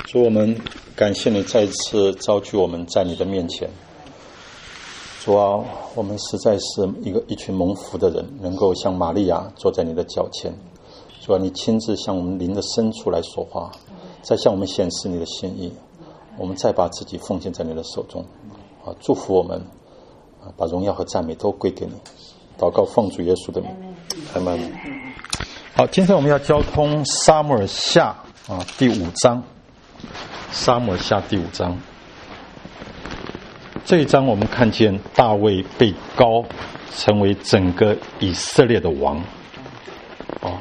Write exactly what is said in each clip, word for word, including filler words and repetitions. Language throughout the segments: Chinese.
主，我们感谢你再一次召聚我们在你的面前。主啊，我们实在是一个一群蒙福的人，能够像玛利亚坐在你的脚前。主啊，你亲自向我们灵的深处来说话，再向我们显示你的心意。我们再把自己奉献在你的手中，啊，祝福我们，啊，把荣耀和赞美都归给你。祷告奉主耶稣的名，阿们。好，今天我们要交通撒母耳下啊第五章。撒母耳下第五章，这一章我们看见大卫被膏成为整个以色列的王。哦，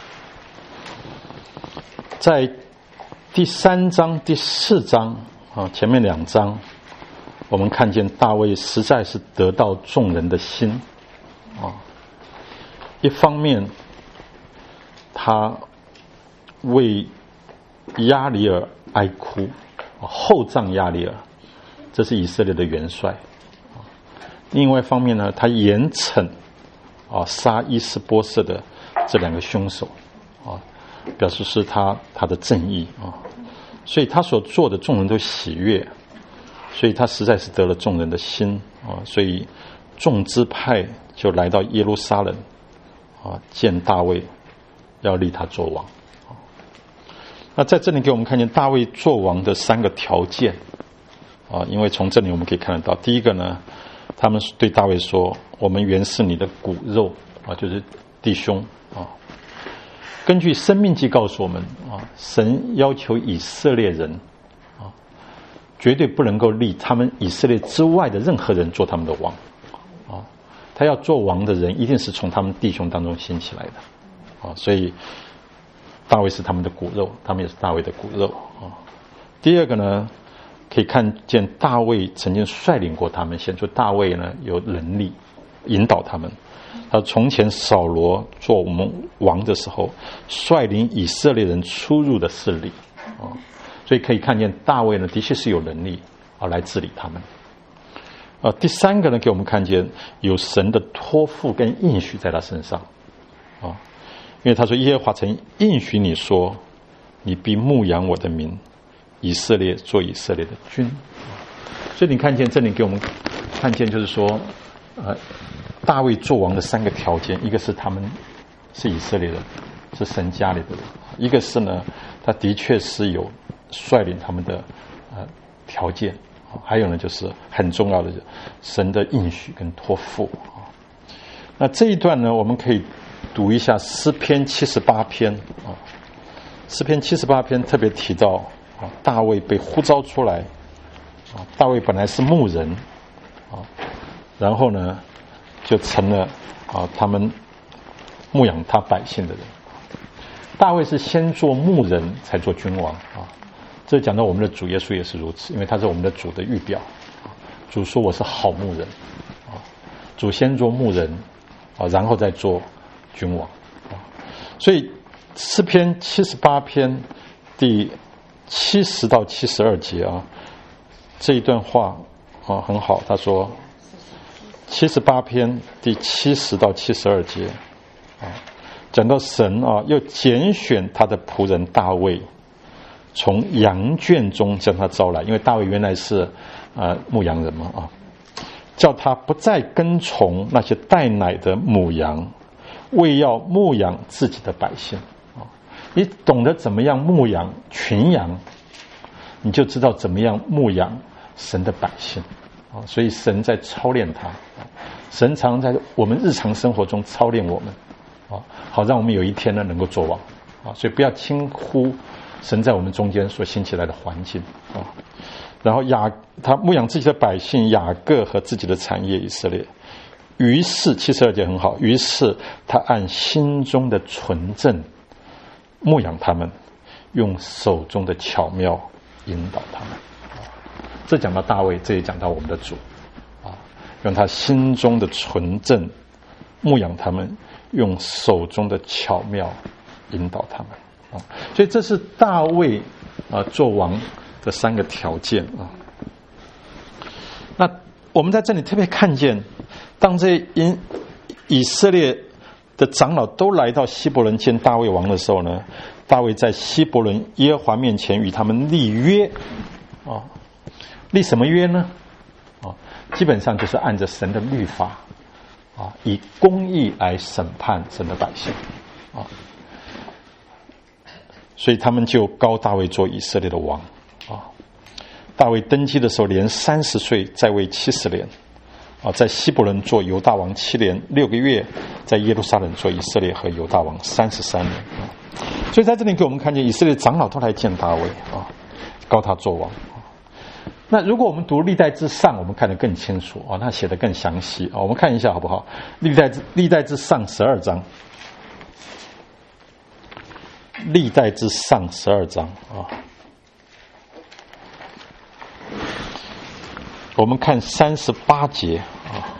在第三章、第四章啊，前面两章，我们看见大卫实在是得到众人的心啊。一方面，他为亚里尔哀哭，厚葬亚里尔，这是以色列的元帅。另外一方面呢，他严惩啊杀伊施波设的这两个凶手啊，表示是他他的正义啊，所以他所做的众人都喜悦，所以他实在是得了众人的心啊，所以众支派就来到耶路撒冷啊，见大卫，要立他做王。那在这里给我们看见大卫做王的三个条件啊，因为从这里我们可以看得到，第一个呢，他们对大卫说：“我们原是你的骨肉啊，就是弟兄啊。”根据申命记告诉我们啊，神要求以色列人啊，绝对不能够立他们以色列之外的任何人做他们的王啊。他要做王的人，一定是从他们弟兄当中兴起来的啊，所以大卫是他们的骨肉，他们也是大卫的骨肉啊。第二个呢，可以看见大卫曾经率领过他们，显出大卫呢有能力引导他们。他从前扫罗做我们王的时候，率领以色列人出入的势力啊，所以可以看见大卫呢的确是有能力啊来治理他们。啊，第三个呢，给我们看见有神的托付跟应许在他身上啊。因为他说耶和华曾应许你说，你必牧养我的民以色列，做以色列的君。所以你看见这里给我们看见就是说呃，大卫做王的三个条件，一个是他们是以色列人，是神家里的人；一个是呢，他的确是有率领他们的呃条件；还有呢，就是很重要的神的应许跟托付。那这一段呢，我们可以读一下诗篇七十八篇啊，诗篇七十八篇特别提到啊，大卫被呼召出来啊，大卫本来是牧人啊，然后呢就成了啊他们牧养他百姓的人。大卫是先做牧人才做君王啊，这讲到我们的主耶稣也是如此，因为他是我们的主的预表。主说我是好牧人啊，主先做牧人啊，然后再做君王啊，所以诗篇七十八篇第七十到七十二节啊，这一段话啊很好。他说，七十八篇第七十到七十二节啊，讲到神啊又拣选他的仆人大卫，从羊圈中将他招来，因为大卫原来是呃牧羊人嘛啊，叫他不再跟从那些带奶的母羊，为要牧养自己的百姓啊。你懂得怎么样牧养群羊，你就知道怎么样牧养神的百姓啊。所以神在操练他，神常在我们日常生活中操练我们啊，好让我们有一天呢能够做王啊。所以不要轻忽神在我们中间所兴起来的环境啊。然后雅他牧养自己的百姓雅各和自己的产业以色列。于是七十二节很好，于是他按心中的纯正牧养他们，用手中的巧妙引导他们。这讲到大卫，这也讲到我们的主啊，用他心中的纯正牧养他们，用手中的巧妙引导他们啊。所以这是大卫啊做王的三个条件啊。那我们在这里特别看见，当这以以色列的长老都来到希伯伦见大卫王的时候呢， 大卫在希伯伦耶和华面前与他们立约，哦，立什么约呢？哦，基本上就是按着神的律法，啊，以公义来审判神的百姓，啊，所以他们就膏大卫做以色列的王，啊，大卫登基的时候年三十岁，在位七十年，啊，在希伯伦做犹大王七年六个月，在耶路撒冷做以色列和犹大王三十三年，啊，所以在这里给我们看见以色列长老都来见大卫，啊，膏他做王。那如果我们读历代志上，我们看得更清楚啊，他写得更详细啊。我们看一下好不好？历代志历代志上十二章，历代志上十二章啊。我们看三十八节啊，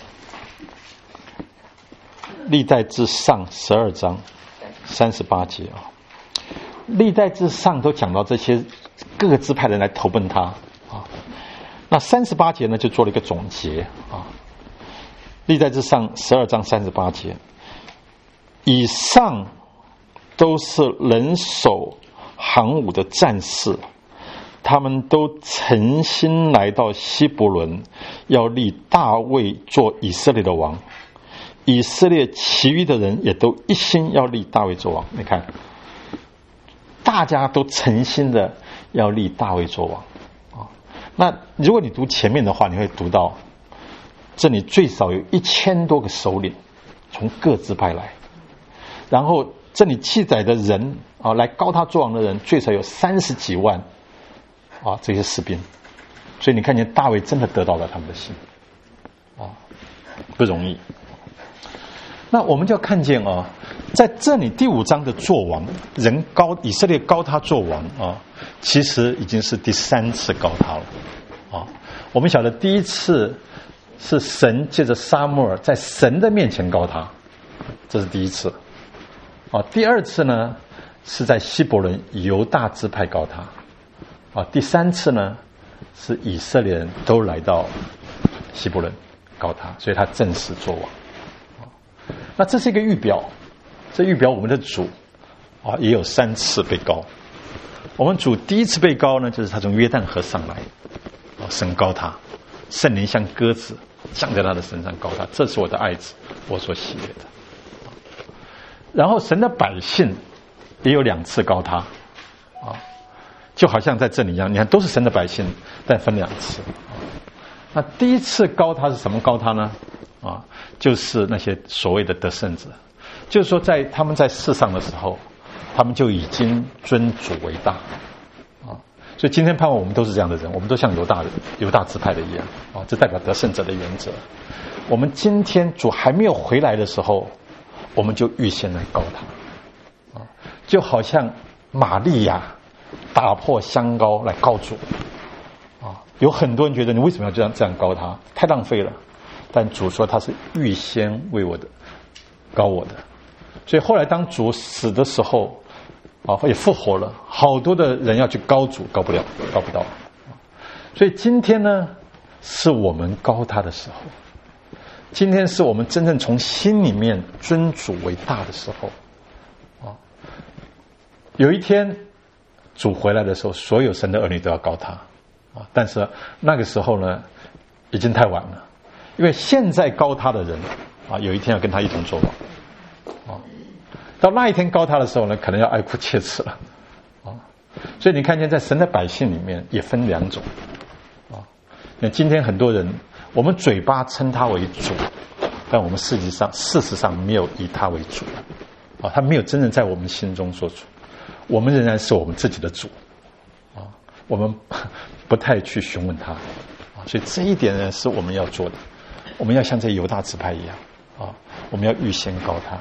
历代志上十二章三十八节啊，历代志上都讲到这些各个支派人来投奔他。啊，那三十八节呢，就做了一个总结啊。历代志上十二章三十八节，以上都是人手行伍的战士，他们都诚心来到希伯伦，要立大卫做以色列的王。以色列其余的人也都一心要立大卫做王。你看，大家都诚心的要立大卫做王。那如果你读前面的话，你会读到这里最少有一千多个首领从各支派来，然后这里记载的人啊，来膏他做王的人最少有三十几万啊，这些士兵，所以你看见大卫真的得到了他们的心啊，不容易。那我们就要看见啊，在这里第五章的做王人膏以色列膏他做王啊，其实已经是第三次膏他了啊。我们晓得第一次是神借着撒母耳在神的面前膏他，这是第一次啊。第二次呢是在希伯伦犹大支派膏他啊。第三次呢是以色列人都来到希伯伦膏他，所以他正式做王。那这是一个预表，这预表我们的主啊也有三次被膏。我们主第一次被膏呢，就是他从约旦河上来，啊，神膏他，圣灵像鸽子降在他的身上膏他，这是我的爱子，我所喜悦的。然后神的百姓也有两次膏他，啊，就好像在这里一样，你看都是神的百姓，但分两次。那第一次膏他是什么膏他呢？啊，就是那些所谓的得胜者，就是说在他们在世上的时候，他们就已经尊主为大啊。所以今天盼望我们都是这样的人，我们都像犹大人犹大支派的一样啊，这代表得胜者的原则。我们今天主还没有回来的时候，我们就预先来膏他啊，就好像玛利亚打破香膏来膏主啊。有很多人觉得你为什么要这样这样膏他，太浪费了。但主说他是预先为我的膏我的，所以后来当主死的时候啊，也复活了，好多的人要去膏主，膏不了，膏不到。所以今天呢是我们膏他的时候，今天是我们真正从心里面尊主为大的时候啊。有一天主回来的时候，所有神的儿女都要膏他啊，但是那个时候呢已经太晚了，因为现在膏他的人啊，有一天要跟他一同做王啊。到那一天膏他的时候呢，可能要哀哭切齿了啊。所以你看见在神的百姓里面也分两种啊。那今天很多人，我们嘴巴称他为主，但我们实际上事实上没有以他为主啊，他没有真正在我们心中做主，我们仍然是我们自己的主啊，我们不太去询问他啊。所以这一点呢是我们要做的。我们要像这犹大支派一样啊，我们要预先膏他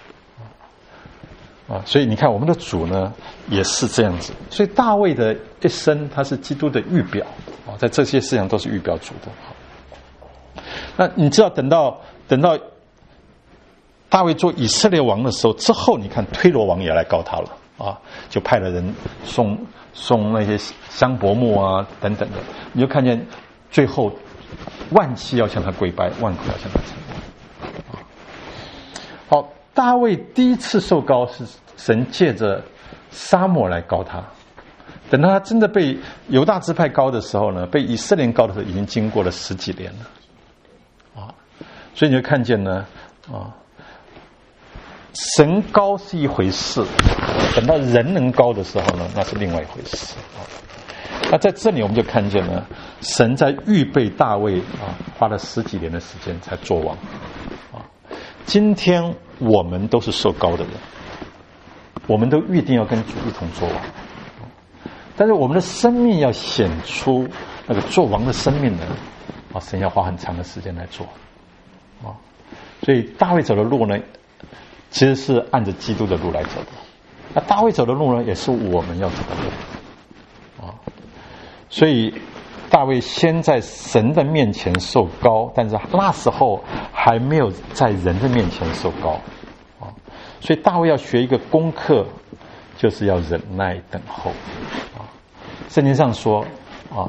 啊。所以你看我们的主呢也是这样子。所以大卫的一生他是基督的预表啊，在这些事情都是预表主的。那你知道等到等到大卫做以色列王的时候之后，你看推罗王也来膏他了啊，就派了人送送那些香柏木啊等等的，你就看见最后万膝要向他跪拜，万口要向他称赞。好，大卫第一次受膏是神借着沙漠来膏他。等到他真的被犹大支派膏的时候呢，被以色列人膏的时候，已经经过了十几年了啊。所以你会看见呢啊，神膏是一回事，等到人能膏的时候呢，那是另外一回事啊。那在这里我们就看见呢，神在预备大卫啊，花了十几年的时间才做王啊。今天我们都是受膏的人，我们都预定要跟主一同做王，但是我们的生命要显出那个做王的生命呢，啊，神要花很长的时间来做啊。所以大卫走的路呢，其实是按着基督的路来走的。那大卫走的路呢，也是我们要走的路啊。所以大卫先在神的面前受膏，但是那时候还没有在人的面前受膏啊。所以大卫要学一个功课，就是要忍耐等候啊。圣经上说啊，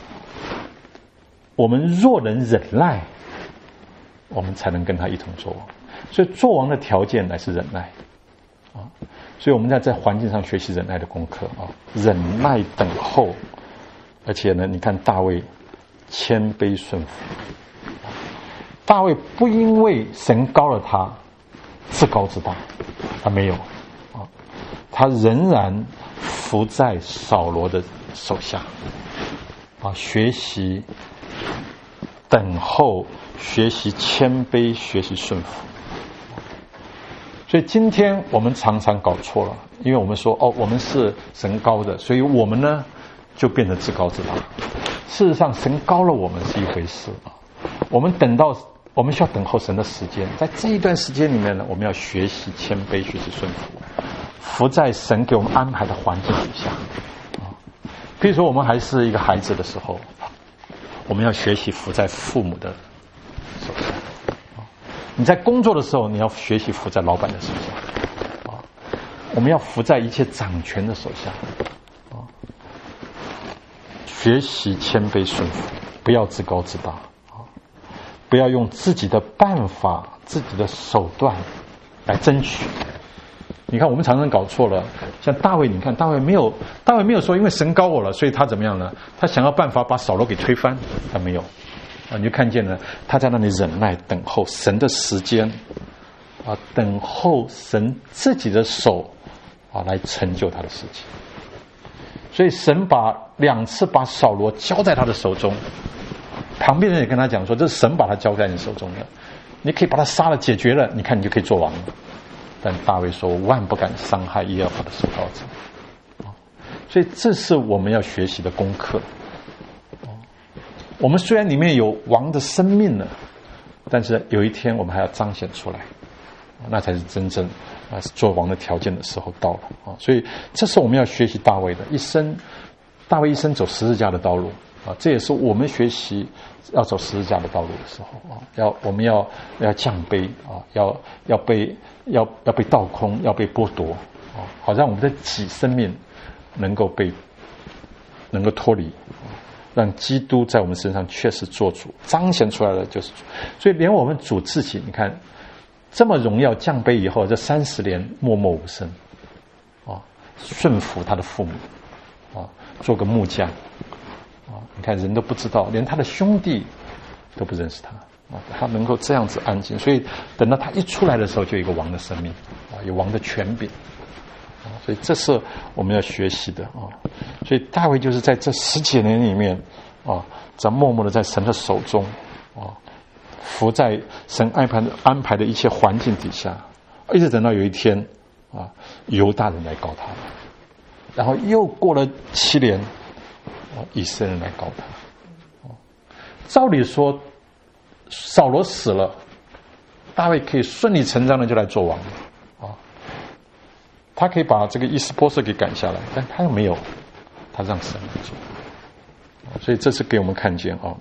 我们若能忍耐，我们才能跟他一同做王。所以做王的条件乃是忍耐啊。所以我们在在环境上学习忍耐的功课啊，忍耐等候。而且呢，你看大卫谦卑顺服，大卫不因为神膏了他自高自大，他没有啊，他仍然服在扫罗的手下啊，学习等候，学习谦卑，学习顺服。所以今天我们常常搞错了，因为我们说哦，我们是神膏的，所以我们呢就变得自高自大。事实上，神膏了我们是一回事啊，我们等到我们需要等候神的时间，在这一段时间里面呢，我们要学习谦卑，学习顺服，服在神给我们安排的环境底下啊。比如说，我们还是一个孩子的时候，我们要学习服在父母的手下啊。你在工作的时候，你要学习服在老板的手下啊。我们要服在一切掌权的手下。学习谦卑顺服，不要自高自大啊！不要用自己的办法、自己的手段来争取。你看，我们常常搞错了。像大卫，你看大卫没有，大卫没有说因为神膏我了，所以他怎么样呢？他想要办法把扫罗给推翻，他没有啊！你就看见了，他在那里忍耐等候神的时间啊，等候神自己的手啊来成就他的事情。所以神把两次把扫罗交在他的手中，旁边人也跟他讲说，这是神把他交在你手中的，你可以把他杀了解决了，你看你就可以做王了。但大卫说，我万不敢伤害耶和华的受膏者。所以这是我们要学习的功课。我们虽然里面有王的生命了，但是有一天我们还要彰显出来，那才是真正啊做王的条件的时候到了啊！所以这是我们要学习大卫的一生，大卫一生走十字架的道路啊，这也是我们学习要走十字架的道路的时候啊，要我们要要降卑啊，要要被要要被倒空，要被剥夺啊，好让我们的己生命能够被能够脱离，让基督在我们身上确实做主，彰显出来的就是主。所以连我们主自己，你看。这么荣耀降卑以后，这三十年默默无声，啊，顺服他的父母，啊，做个木匠，啊，你看人都不知道，连他的兄弟都不认识他，啊，他能够这样子安静，所以等到他一出来的时候，就有一个王的生命，啊，有王的权柄，啊，所以这是我们要学习的啊。所以大卫就是在这十几年里面，啊，在默默的在神的手中，啊。服在神安排的安排的一切环境底下，一直等到有一天啊，犹大人来告他，然后又过了七年，啊，以色列人来告他。照理说，扫罗死了，大卫可以顺理成章的就来做王啊，他可以把这个伊斯波瑟给赶下来，但他又没有，他让神来做，所以这是给我们看见啊。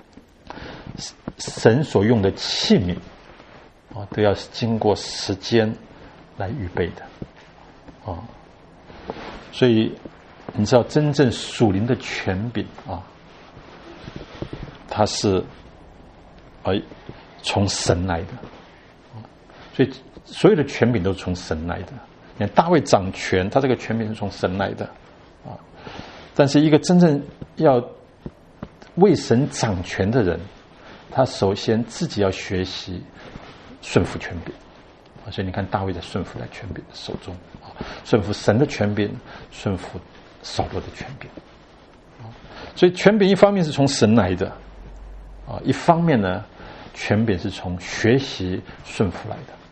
神所用的器皿啊，都要经过时间来预备的啊，所以你知道，真正属灵的权柄啊，它是呃从神来的，所以所有的权柄都是从神来的。 你看大卫掌权，他这个权柄是从神来的啊。但是一个真正要为神掌权的人，他首先自己要学习顺服权柄啊。所以你看大卫在顺服在权柄的手中啊，顺服神的权柄，顺服扫罗的权柄啊。所以权柄一方面是从神来的啊，一方面呢，权柄是从学习顺服来的。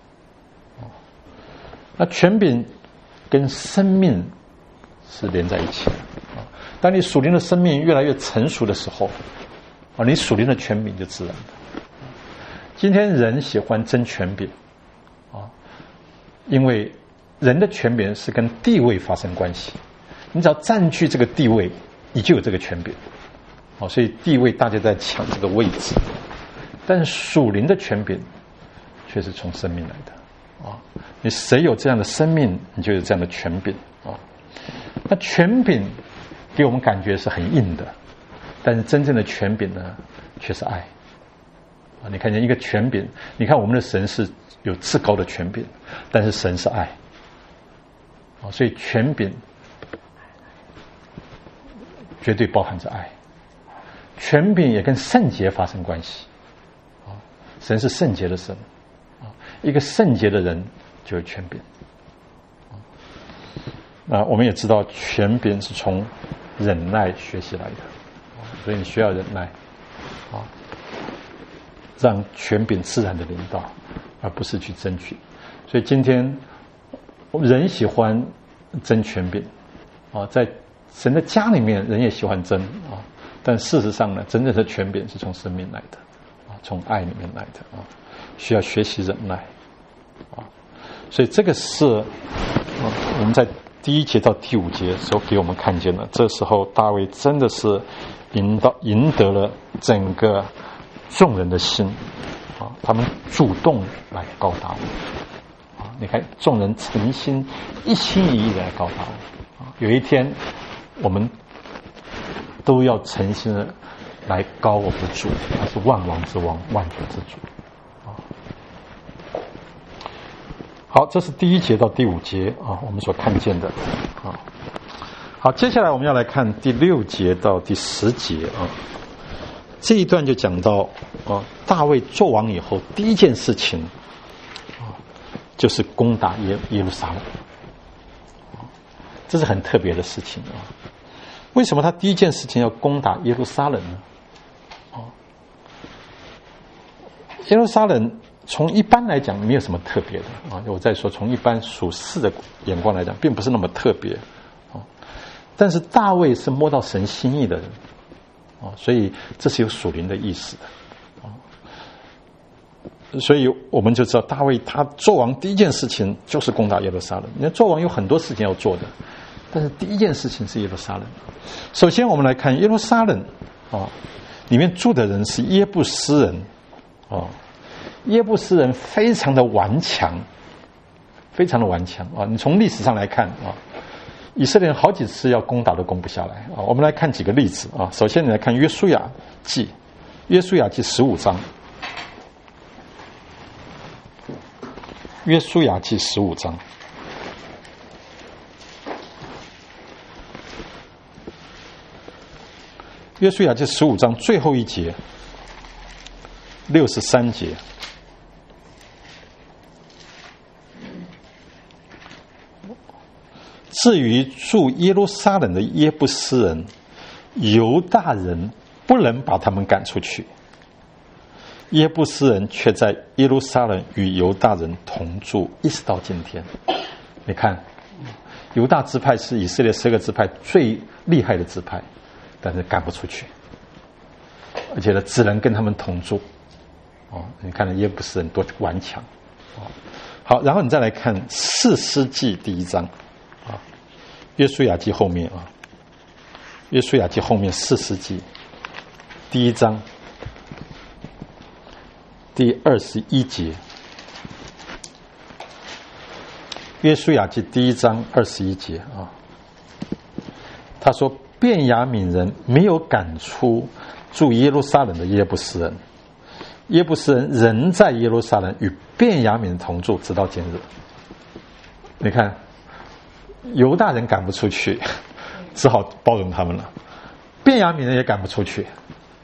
那权柄跟生命是连在一起的啊。当你属灵的生命越来越成熟的时候啊，你属灵的权柄就自然的。今天人喜欢争权柄啊，因为人的权柄是跟地位发生关系，你只要占据这个地位，你就有这个权柄啊。所以地位大家在抢这个位置，但是属灵的权柄却是从生命来的。啊，你谁有这样的生命，你就有这样的权柄啊。那权柄给我们感觉是很硬的，但是真正的权柄呢，却是爱啊。你看见一个权柄，你看我们的神是有至高的权柄，但是神是爱啊，所以权柄绝对包含着爱。权柄也跟圣洁发生关系啊，神是圣洁的神。一个圣洁的人就有权柄。那我们也知道权柄是从忍耐学习来的，所以你需要忍耐啊，让权柄自然的领导，而不是去争取。所以今天人喜欢争权柄啊，在神的家里面人也喜欢争啊，但事实上呢，真正的权柄是从生命来的啊，从爱里面来的啊，需要学习忍耐啊。所以这个是啊，我们在第一节到第五节的时候给我们看见了，这时候大卫真的是赢到赢得了整个众人的心啊，他们主动来告大卫啊。你看众人诚心一心一意的来告大卫啊。有一天我们都要诚心的来告我们的主，他是万王之王，万主之主啊。好，这是第一节到第五节啊，我们所看见的啊。好，接下来我们要来看第六节到第十节啊。这一段就讲到啊，大卫做王以后第一件事情啊，就是攻打耶耶路撒冷啊，这是很特别的事情啊。为什么他第一件事情要攻打耶路撒冷呢？啊，耶路撒冷从一般来讲没有什么特别的啊，我再说从一般属世的眼光来讲，并不是那么特别啊。但是大卫是摸到神心意的人啊，所以这是有属灵的意思的啊。所以我们就知道大卫他做王第一件事情就是攻打耶路撒冷。你看做王有很多事情要做的，但是第一件事情是耶路撒冷。首先我们来看耶路撒冷啊，里面住的人是耶布斯人啊。耶布斯人非常的顽强，非常的顽强啊！你从历史上来看啊，以色列人好几次要攻打都攻不下来啊。我们来看几个例子啊。首先你来看约书亚记，约书亚记十五章，约书亚记十五章，约书亚记十五章最后一节，六十三节。至于住耶路撒冷的耶布斯人，犹大人不能把他们赶出去，耶布斯人却在耶路撒冷与犹大人同住，一直到今天。你看，犹大支派是以色列十个支派最厉害的支派，但是赶不出去，而且呢，只能跟他们同住。哦，你看耶布斯人多顽强。哦，好，然后你再来看士师记第一章。约书亚记后面啊，约书亚记后面士师记第一章第二十一节，约书亚记第一章二十一节啊，他说便雅悯人没有赶出住耶路撒冷的耶布斯人，耶布斯人仍在耶路撒冷与便雅悯同住，直到今日。你看犹大人赶不出去，只好包容他们了。便雅悯人也赶不出去，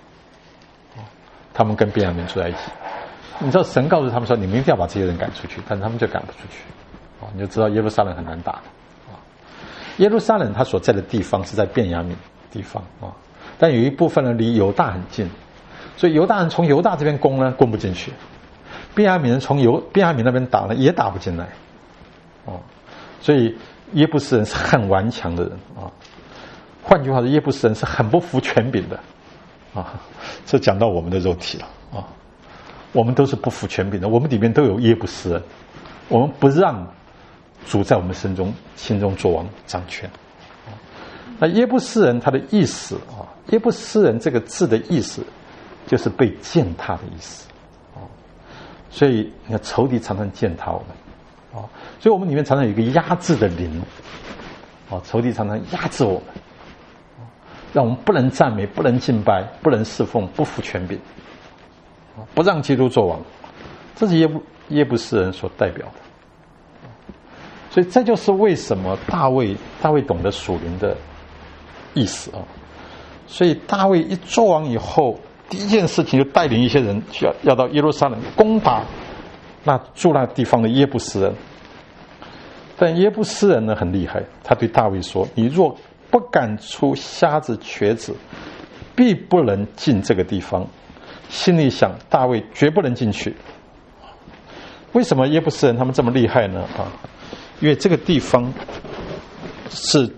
他们跟便雅悯住在一起。你知道神告诉他们说，你们一定要把这些人赶出去，但是他们就赶不出去。你就知道耶路撒冷很难打。耶路撒冷他所在的地方是在便雅悯地方啊，但有一部分呢离犹大很近，所以犹大人从犹大这边攻呢攻不进去，便雅悯人从犹便雅悯那边打呢也打不进来。哦，所以耶布斯人是很顽强的人啊。换句话说，耶布斯人是很不服权柄的啊。这讲到我们的肉体了啊，我们都是不服权柄的，我们里面都有耶布斯人，我们不让主在我们心中心中作王掌权。那耶布斯人他的意思啊，耶布斯人这个字的意思就是被践踏的意思啊。所以你看仇敌常常践踏我们啊，所以我们里面常常有一个压制的灵啊，仇敌常常压制我们，让我们不能赞美，不能敬拜，不能侍奉，不服权柄，不让基督作王。这是耶布耶布斯人所代表的。所以这就是为什么大卫大卫懂得属灵的意思啊。所以大卫一作王以后，第一件事情就带领一些人要要到耶路撒冷攻打那住那地方的耶布斯人。但耶布斯人呢很厉害，他对大卫说：“你若不赶出瞎子瘸子，必不能进这个地方。”心里想，大卫绝不能进去。为什么耶布斯人他们这么厉害呢？啊，因为这个地方是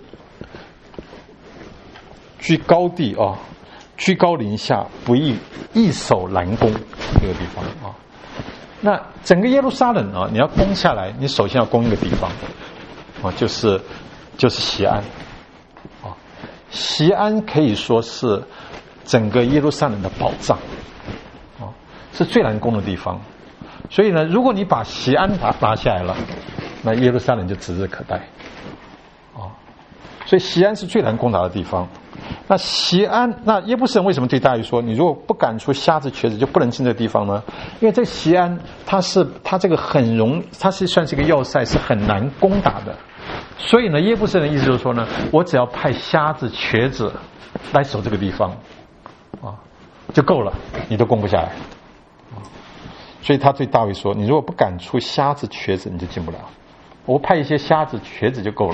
居高地啊，居高临下，不易易守难攻这个地方啊。那整个耶路撒冷啊，你要攻下来，你首先要攻一个地方啊，就是就是锡安啊。锡安可以说是整个耶路撒冷的宝藏啊，是最难攻的地方。所以呢，如果你把锡安拿拿下来了，那耶路撒冷就指日可待啊。所以锡安是最难攻打的地方。那锡安，那耶布斯人为什么对大卫说，你如果不赶出瞎子瘸子，就不能进这个地方呢？因为这个锡安，它是它这个很容，它是算是一个要塞，是很难攻打的。所以呢，耶布斯人的意思就是说呢，我只要派瞎子瘸子来守这个地方啊，就够了，你都攻不下来啊。所以他对大卫说，你如果不赶出瞎子瘸子，你就进不了，我派一些瞎子瘸子就够了。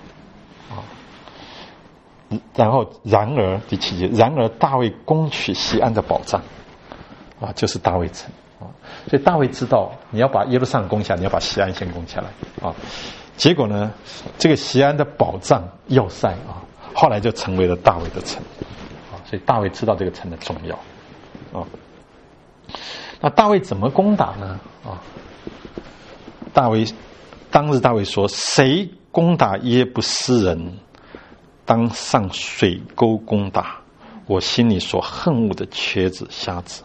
然后，然而第七节，然而大卫攻取锡安的宝藏，啊，就是大卫城啊。所以大卫知道，你要把耶路撒冷攻下，你要把锡安先攻下来啊。结果呢，这个锡安的宝藏要塞啊，后来就成为了大卫的城啊。所以大卫知道这个城的重要啊。那大卫怎么攻打呢？啊，大卫当日大卫说：“谁攻打耶布斯人？当上水沟攻打我心里所恨恶的瘸子瞎子。”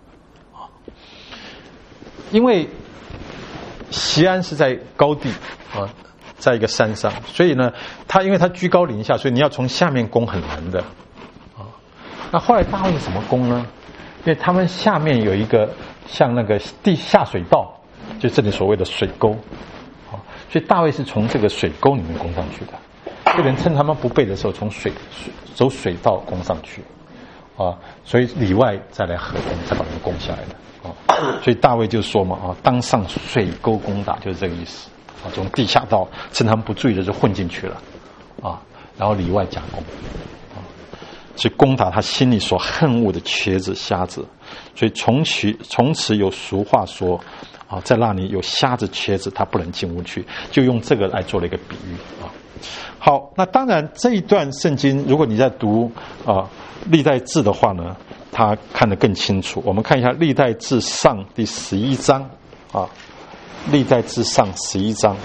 因为锡安是在高地啊，在一个山上，所以呢，他因为他居高临下，所以你要从下面攻很难的啊。那后来大卫怎么攻呢？因为他们下面有一个像那个地下水道，就这里所谓的水沟啊，所以大卫是从这个水沟里面攻上去的。就连趁他们不备的时候，从水水走水道攻上去，啊，所以里外再来合攻，才把他们攻下来的啊。所以大卫就说嘛，啊，当上水沟攻打，就是这个意思啊。从地下道趁他们不注意的就混进去了，啊，然后里外夹攻，啊，所以攻打他心里所恨恶的瘸子瞎子。所以从此从此有俗话说，啊，在那里有瞎子瘸子，他不能进屋去，就用这个来做了一个比喻啊。好，那当然这一段圣经，如果你在读啊历代志的话呢，他看得更清楚。我们看一下历代志上第十一章啊，历代志上十一章。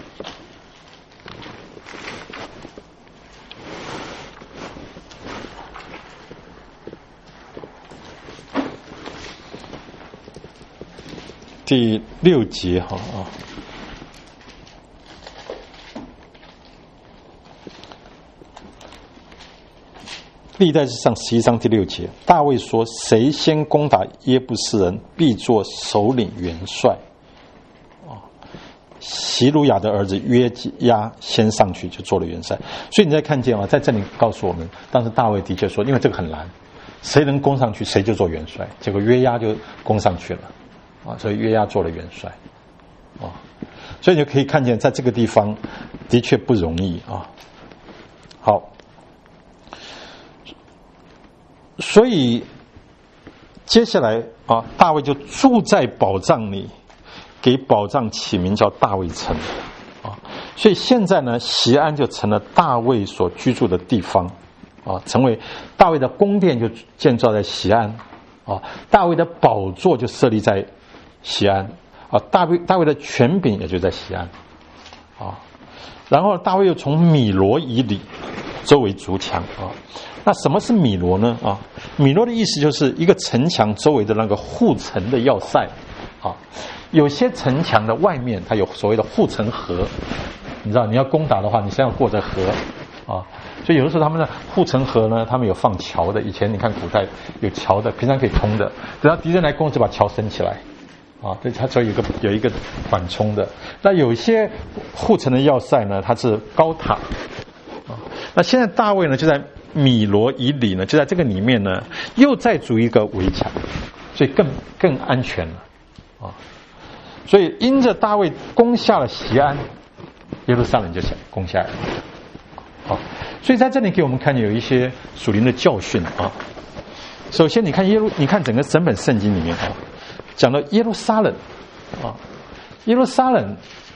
第六节哈啊。历代志上十一章第六节，大卫说：“谁先攻打耶布斯人，必作首领元帅。”啊， 席鲁雅的儿子约押先上去就做了元帅。所以你再看见啊，在这里告诉我们，当时大卫的确说，因为这个很难，谁能攻上去谁就做元帅，结果约押就攻上去了啊，所以约押做了元帅啊。所以你就可以看见，在这个地方的确不容易啊。好，所以接下来啊，大卫就住在宝藏里，给宝藏起名叫大卫城啊。所以现在呢，锡安就成了大卫所居住的地方啊，成为大卫的宫殿就建造在锡安啊，大卫的宝座就设立在锡安啊，大卫大卫的权柄也就在锡安啊。然后大卫又从米罗以里周围筑墙啊。那什么是米罗呢？啊，米罗的意思就是一个城墙周围的那个护城的要塞啊。有些城墙的外面它有所谓的护城河，你知道你要攻打的话，你先要过这河啊。所以有的时候他们的护城河呢，他们有放桥的。以前你看古代有桥的，平常可以通的，等到敌人来攻就把桥升起来啊，对，它所以有一个有一个缓冲的。那有些护城的要塞呢，它是高塔啊。那现在大卫呢，就在米罗以里呢，就在这个里面呢，又再筑一个围墙，所以更更安全了啊。所以因着大卫攻下了锡安，耶路撒冷就攻下来了。好，所以在这里给我们看见有一些属灵的教训啊。首先，你看耶路，你看整个整本圣经里面啊，讲到耶路撒冷啊，耶路撒冷，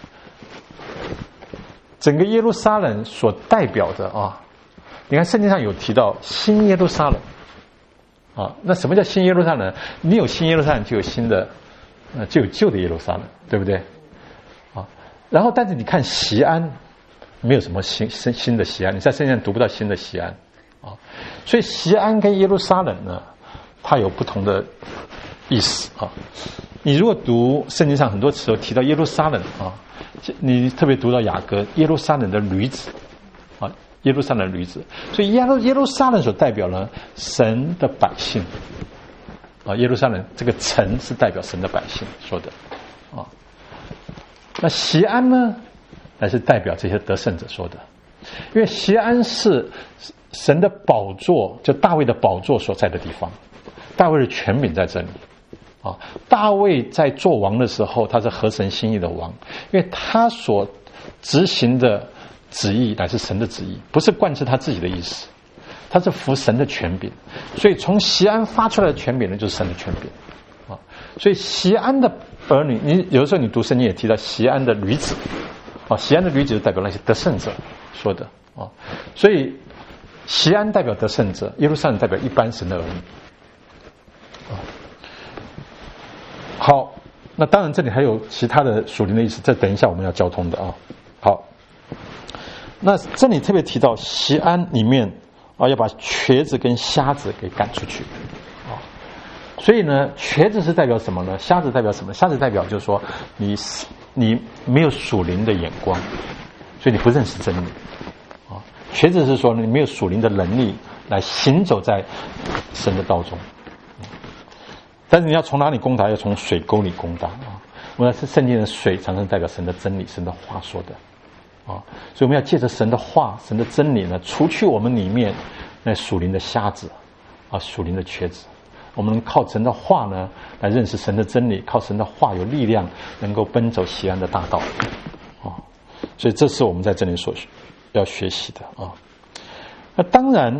整个耶路撒冷所代表的啊，你看圣经上有提到新耶路撒冷啊。那什么叫新耶路撒冷？你有新耶路撒冷，就有新的，呃，就有旧的耶路撒冷，对不对？啊，然后但是你看锡安，没有什么新新新的锡安，你在圣经上读不到新的锡安啊。所以锡安跟耶路撒冷呢，它有不同的意思啊。你如果读圣经上很多时候提到耶路撒冷啊，你特别读到雅各，耶路撒冷的女子啊，耶路撒冷的女子，所以耶路耶路撒冷所代表呢神的百姓啊，耶路撒冷这个城是代表神的百姓说的啊。那锡安呢，乃是代表这些得胜者说的，因为锡安是神的宝座，就大卫的宝座所在的地方，大卫的权柄在这里啊。大卫在做王的时候，他是合神心意的王，因为他所执行的旨意乃是神的旨意，不是贯彻他自己的意思，他是服神的权柄，所以从锡安发出来的权柄呢，就是神的权柄啊。所以锡安的儿女，你有的时候你读圣经也提到锡安的女子啊，锡安的女子就代表那些得胜者说的啊。所以锡安代表得胜者，耶路撒冷代表一般神的儿女啊。好，那当然这里还有其他的属灵的意思，这等一下我们要交通的啊。好，那这里特别提到锡安里面啊，要把瘸子跟瞎子给赶出去啊。所以呢，瘸子是代表什么呢？瞎子代表什么？瞎子代表就是说你你没有属灵的眼光，所以你不认识真理啊。瘸子是说你没有属灵的能力来行走在神的道中。但是你要从哪里攻打？要从水沟里攻打啊！我们是圣经的水，常常代表神的真理，神的话说的啊。所以我们要借着神的话、神的真理呢，除去我们里面那属灵的瞎子啊、属灵的瘸子。我们能靠神的话呢，来认识神的真理，靠神的话有力量，能够奔走锡安的大道啊。所以这是我们在这里所要学习的啊。那当然。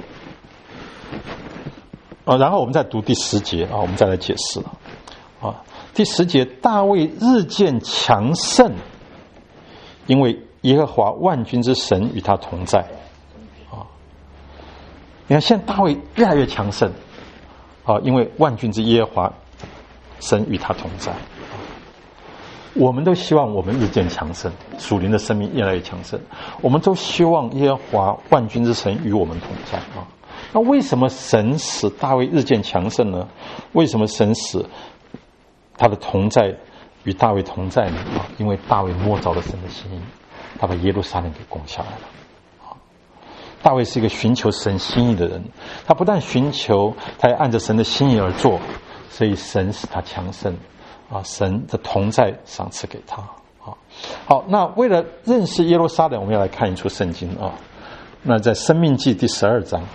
啊，然后我们再读第十节啊，我们再来解释了啊。第十节，大卫日渐强盛，因为耶和华万军之神与他同在啊。你看，现在大卫越来越强盛啊，因为万军之耶和华神与他同在。我们都希望我们日渐强盛，属灵的生命越来越强盛。我们都希望耶和华万军之神与我们同在啊。那为什么神使大卫日渐强盛呢？为什么神使他的同在与大卫同在呢？啊，因为大卫摸着了神的心意，他把耶路撒冷给攻下来了。啊，大卫是一个寻求神心意的人，他不但寻求，他也按着神的心意而做，所以神使他强盛。啊，神的同在赏赐给他。 好，好，那为了认识耶路撒冷，我们要来看一处圣经啊。那在申命记第十二章，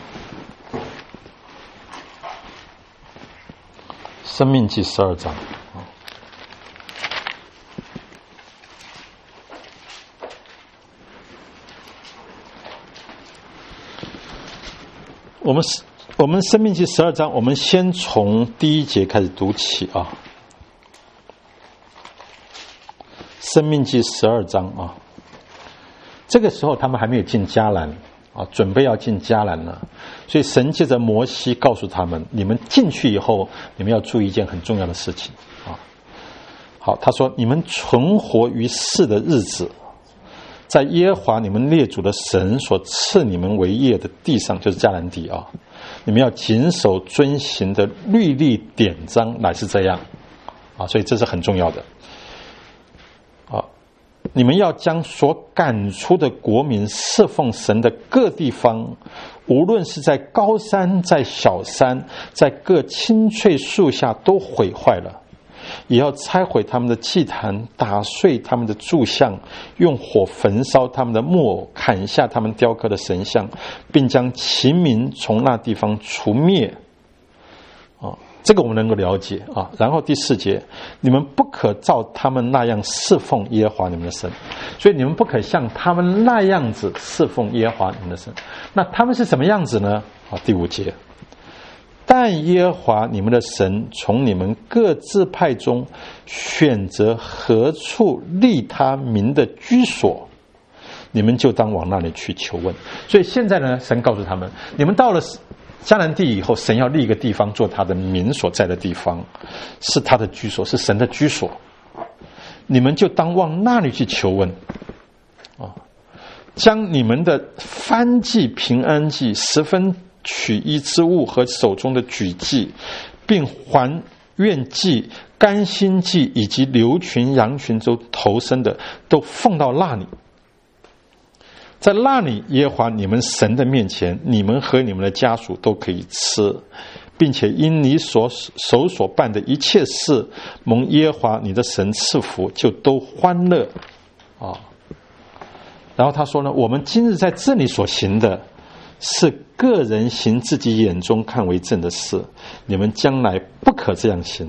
申命记十二章啊。我们我们申命记十二章，我们先从第一节开始读起啊。申命记十二章啊，这个时候他们还没有进迦南啊，准备要进迦南了，所以神借着摩西告诉他们：你们进去以后，你们要注意一件很重要的事情啊。好，他说：你们存活于世的日子，在耶和华你们列祖的神所赐你们为业的地上，就是迦南地啊，你们要谨守遵行的律例典章，乃是这样啊，所以这是很重要的啊。你们要将所赶出的国民侍奉神的各地方，无论是在高山，在小山，在各青翠树下，都毁坏了。也要拆毁他们的祭坛，打碎他们的柱像，用火焚烧他们的木偶，砍下他们雕刻的神像，并将其民从那地方除灭。啊，这个我们能够了解啊。然后第四节，你们不可照他们那样侍奉耶和华你们的神，所以你们不可像他们那样子侍奉耶和华你们的神。那他们是什么样子呢？啊，第五节。但耶和华你们的神从你们各支派中选择何处立他名的居所，你们就当往那里去求问。所以现在呢，神告诉他们，你们到了迦南地以后，神要立一个地方做他的名所在的地方，是他的居所，是神的居所，你们就当往那里去求问啊，将你们的燔祭、平安祭、十分取一之物和手中的举祭，并还愿祭、甘心祭以及牛群、羊群中投生的，都奉到那里。在那里，耶和华你们神的面前，你们和你们的家属都可以吃，并且因你所手所办的一切事，蒙耶和华你的神赐福，就都欢乐啊。然后他说呢，我们今日在这里所行的，是个人行自己眼中看为正的事，你们将来不可这样行。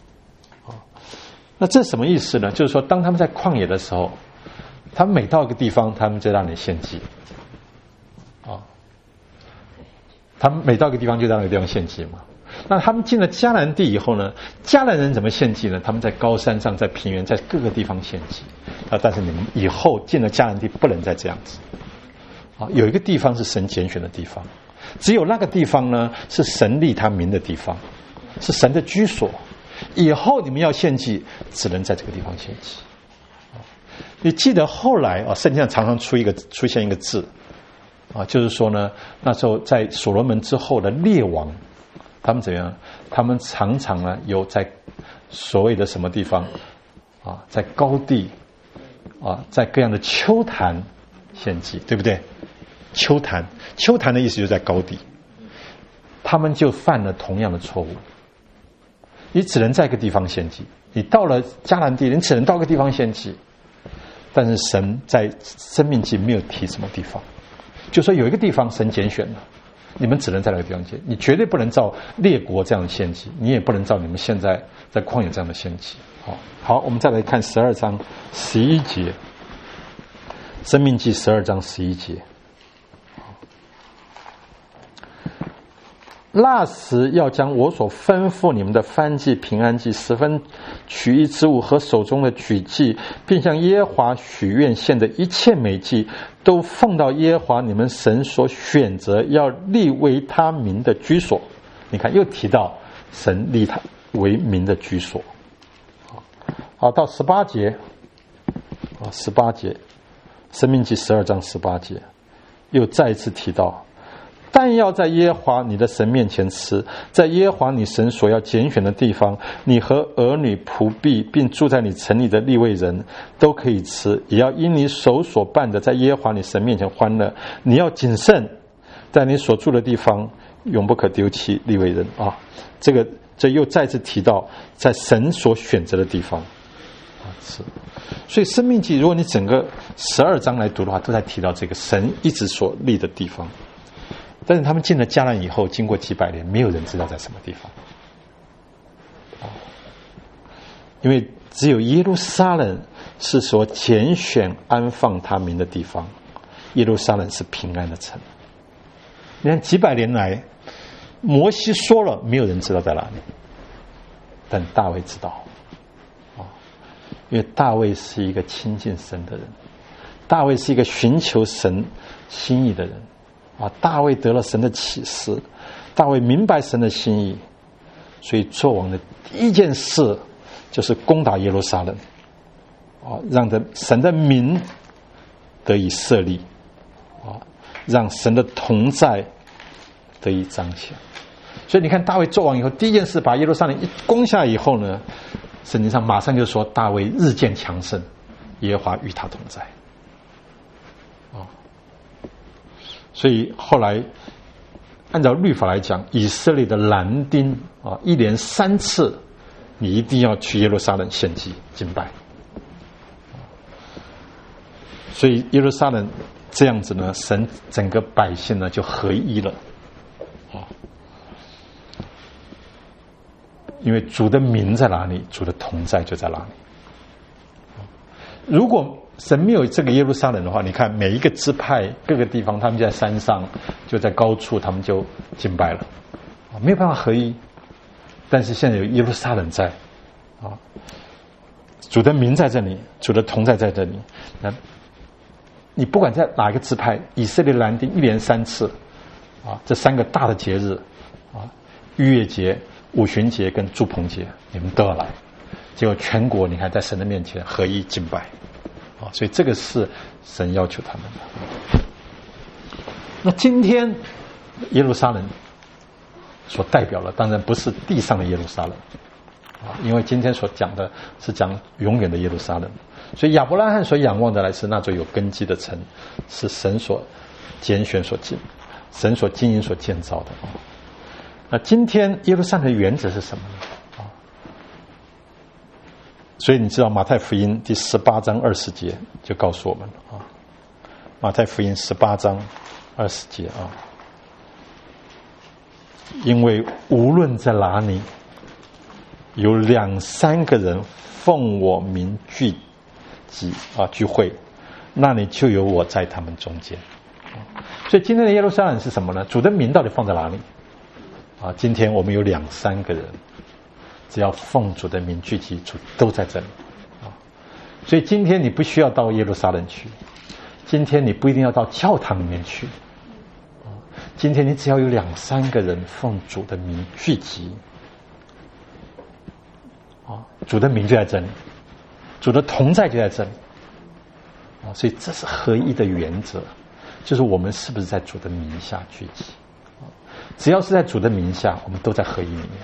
那这什么意思呢？就是说，当他们在旷野的时候，他们每到一个地方，他们就让你献祭啊。他们每到一个地方就让那个地方献祭嘛。那他们进了迦南地以后呢，迦南人怎么献祭呢？他们在高山上，在平原，在各个地方献祭啊。但是你们以后进了迦南地，不能再这样子。啊，有一个地方是神拣选的地方，只有那个地方呢是神立他名的地方，是神的居所。以后你们要献祭，只能在这个地方献祭。你记得后来啊，圣经上常常出一个出现一个字啊，就是说呢，那时候在所罗门之后的列王，他们怎样？他们常常呢有在所谓的什么地方啊，在高地啊，在各样的丘坛献祭，对不对？丘坛，丘坛的意思就在高地，他们就犯了同样的错误。你只能在一个地方献祭，你到了迦南地，你只能到一个地方献祭。但是神在申命记没有提什么地方，就说有一个地方神拣选了，你们只能在那个地方献，你绝对不能照列国这样的献祭，你也不能照你们现在在旷野这样的献祭。好，好，我们再来看十二章十一节。申命记十二章十一节，那时要将我所吩咐你们的燔祭、平安祭、十分取一之物和手中的举祭，并向耶和华许愿献的一切美祭，都奉到耶和华你们神所选择要立为他名的居所。你看，又提到神立他为名的居所。好，到十八节啊，十八节。申命记十二章十八节又再一次提到，但要在耶和华你的神面前吃，在耶和华你神所要拣选的地方，你和儿女仆婢并住在你城里的利未人都可以吃，也要因你手所办的在耶和华你神面前欢乐。你要谨慎，在你所住的地方永不可丢弃利未人啊。这个这又再次提到在神所选择的地方是。所以生命记如果你整个十二章来读的话，都在提到这个神一直所立的地方。但是他们进了迦南以后，经过几百年，没有人知道在什么地方，因为只有耶路撒冷是所拣选安放他名的地方，耶路撒冷是平安的城。你看几百年来，摩西说了，没有人知道在哪里，但大卫知道，因为大卫是一个亲近神的人，大卫是一个寻求神心意的人。啊，大卫得了神的启示，大卫明白神的心意，所以做王的第一件事就是攻打耶路撒冷，啊，让的神的名得以设立，啊，让神的同在得以彰显。所以你看大卫做王以后，第一件事把耶路撒冷一攻下以后呢，圣经上马上就说大卫日渐强盛，耶和华与他同在。所以后来按照律法来讲，以色列的男丁啊，一连三次你一定要去耶路撒冷献祭敬拜。所以耶路撒冷这样子呢，神整个百姓呢就合一了啊。因为主的名在哪里，主的同在就在哪里。如果神没有这个耶路撒冷的话，你看每一个支派各个地方，他们就在山上，就在高处，他们就敬拜了，没有办法合一。但是现在有耶路撒冷在，啊，主的名在这里，主的同在在这里。那你不管在哪个支派，以色列男丁一连三次，啊，这三个大的节日，啊，逾越节、五旬节跟住棚节，你们都要来。结果全国你看在神的面前合一敬拜。啊，所以这个是神要求他们的。那今天耶路撒冷所代表的，当然不是地上的耶路撒冷啊，因为今天所讲的是讲永远的耶路撒冷。所以亚伯拉罕所仰望的来是那座有根基的城，是神所拣选所建、神所经营所建造的啊。那今天耶路撒冷的原则是什么呢？所以你知道马太福音第十八章二十节就告诉我们了啊。马太福音十八章二十节啊，因为无论在哪里有两三个人奉我名聚集啊聚会，那里就有我在他们中间。所以今天的耶路撒冷是什么呢？主的名到底放在哪里啊？今天我们有两三个人。只要奉主的名聚集，主都在这里啊！所以今天你不需要到耶路撒冷去，今天你不一定要到教堂里面去啊！今天你只要有两三个人奉主的名聚集啊，主的名就在这里，主的同在就在这里啊！所以这是合一的原则，就是我们是不是在主的名下聚集啊？只要是在主的名下，我们都在合一里面。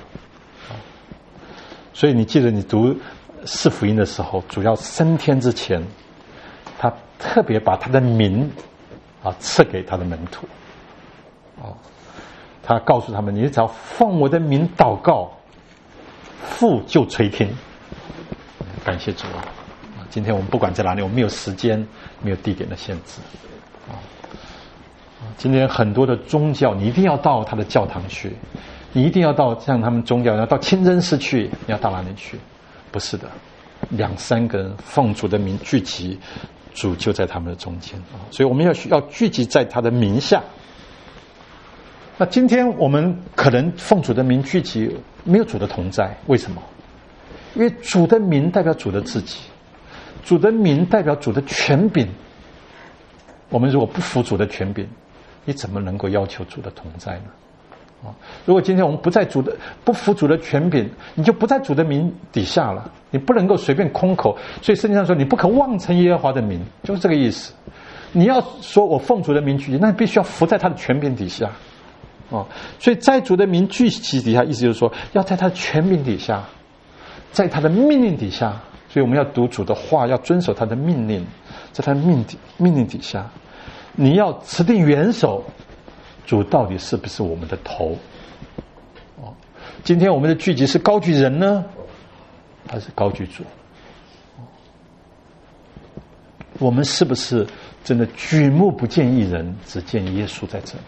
所以你记得你读四福音的时候，主要升天之前，他特别把他的名啊赐给他的门徒啊，他告诉他们：你只要奉我的名祷告，父就垂听。感谢主啊！今天我们不管在哪里，我们没有时间，没有地点的限制啊。今天很多的宗教，你一定要到他的教堂去。你一定要到像他们宗教，要到清真寺去，你要到哪里去？不是的，两三个人奉主的名聚集，主就在他们的中间啊！所以我们要要聚集在他的名下。那今天我们可能奉主的名聚集，没有主的同在，为什么？因为主的名代表主的自己，主的名代表主的权柄。我们如果不服主的权柄，你怎么能够要求主的同在呢？如果今天我们不在主的不服主的权柄，你就不在主的名底下了，你不能够随便空口。所以圣经上说，你不可妄称耶和华的名，就是这个意思。你要说我奉主的名聚集，那你必须要服在他的权柄底下哦。所以在主的名聚集底下，意思就是说要在他的权柄底下，在他的命令底下。所以我们要读主的话，要遵守他的命令，在他的命底命令底下，你要持定元首。主到底是不是我们的头？哦，今天我们的聚集是高举人呢，还是高举主？ 我们是不是真的举目不见一人，只见耶稣在这里？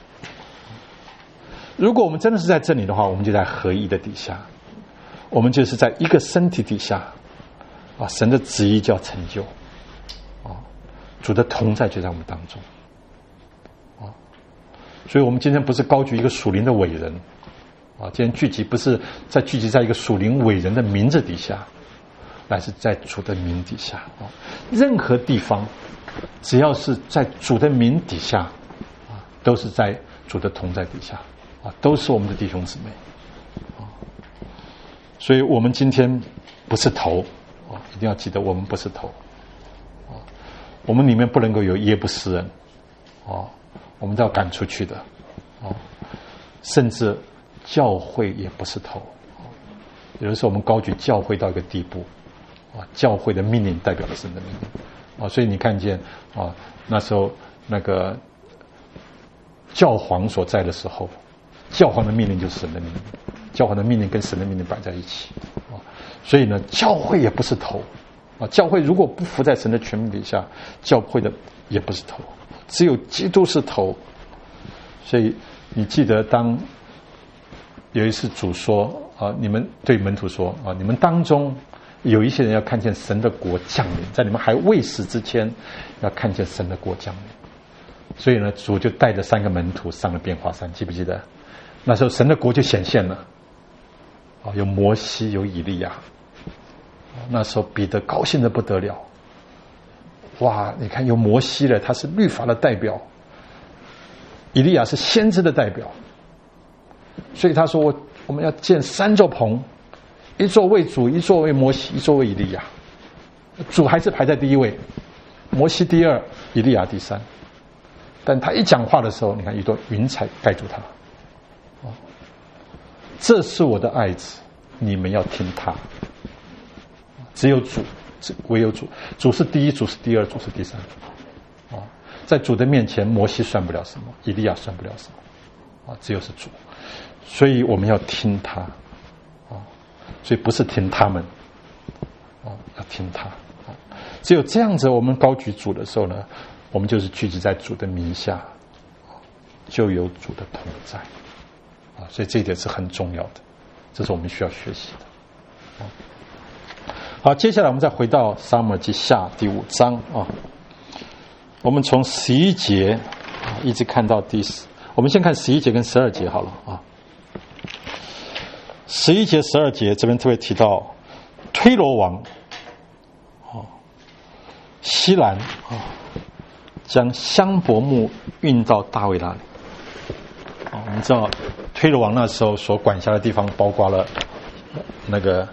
如果我们真的是在这里的话，我们就在合一的底下，我们就是在一个身体底下啊，神的旨意就要成就啊，主的同在就在我们当中啊。所以我们今天不是高举一个属灵的伟人啊，今天聚集不是在聚集在一个属灵伟人的名字底下，乃是在主的名底下啊。任何地方只要是在主的名底下啊，都是在主的同在底下啊，都是我们的弟兄姊妹啊。所以我们今天不是头啊，一定要记得我们不是头啊，我们里面不能够有耶布斯人啊，我们都要赶出去的啊，甚至教会也不是头。有的时候我们高举教会到一个地步啊，教会的命令代表了神的命令啊，所以你看见啊，那时候那个教皇所在的时候，教皇的命令就是神的命令，教皇的命令跟神的命令摆在一起啊，所以呢，教会也不是头啊，教会如果不服在神的权柄底下，教会的也不是头，只有基督是头。所以你记得当有一次主说啊，你们对门徒说啊，你们当中有一些人要看见神的国降临，在你们还未死之前要看见神的国降临。所以呢，主就带着三个门徒上了变化山，记不记得？那时候神的国就显现了啊，有摩西，有以利亚。那时候彼得高兴得不得了，哇，你看有摩西了，他是律法的代表，以利亚是先知的代表，所以他说我我们要建三座棚，一座为主，一座为摩西，一座为以利亚。主还是排在第一位，摩西第二，以利亚第三。但他一讲话的时候，你看一朵云彩盖住他。这是我的爱子，你们要听他。只有主，唯有主，主是第一，主是第二，主是第三。在主的面前，摩西算不了什么，以利亚算不了什么，只有是主。所以我们要听他，所以不是听他们，要听他。只有这样子，我们高举主的时候呢，我们就是聚集在主的名下，就有主的同在啊，所以这一点是很重要的，这是我们需要学习的。好，接下来我们再回到撒母耳记下第五章啊，我们从十一节啊一直看到第十，我们先看十一节跟十二节好了啊。十一节、十二节这边特别提到推罗王啊，西兰啊，将香柏木运到大卫那里。我们知道推罗王那时候所管辖的地方包括了那个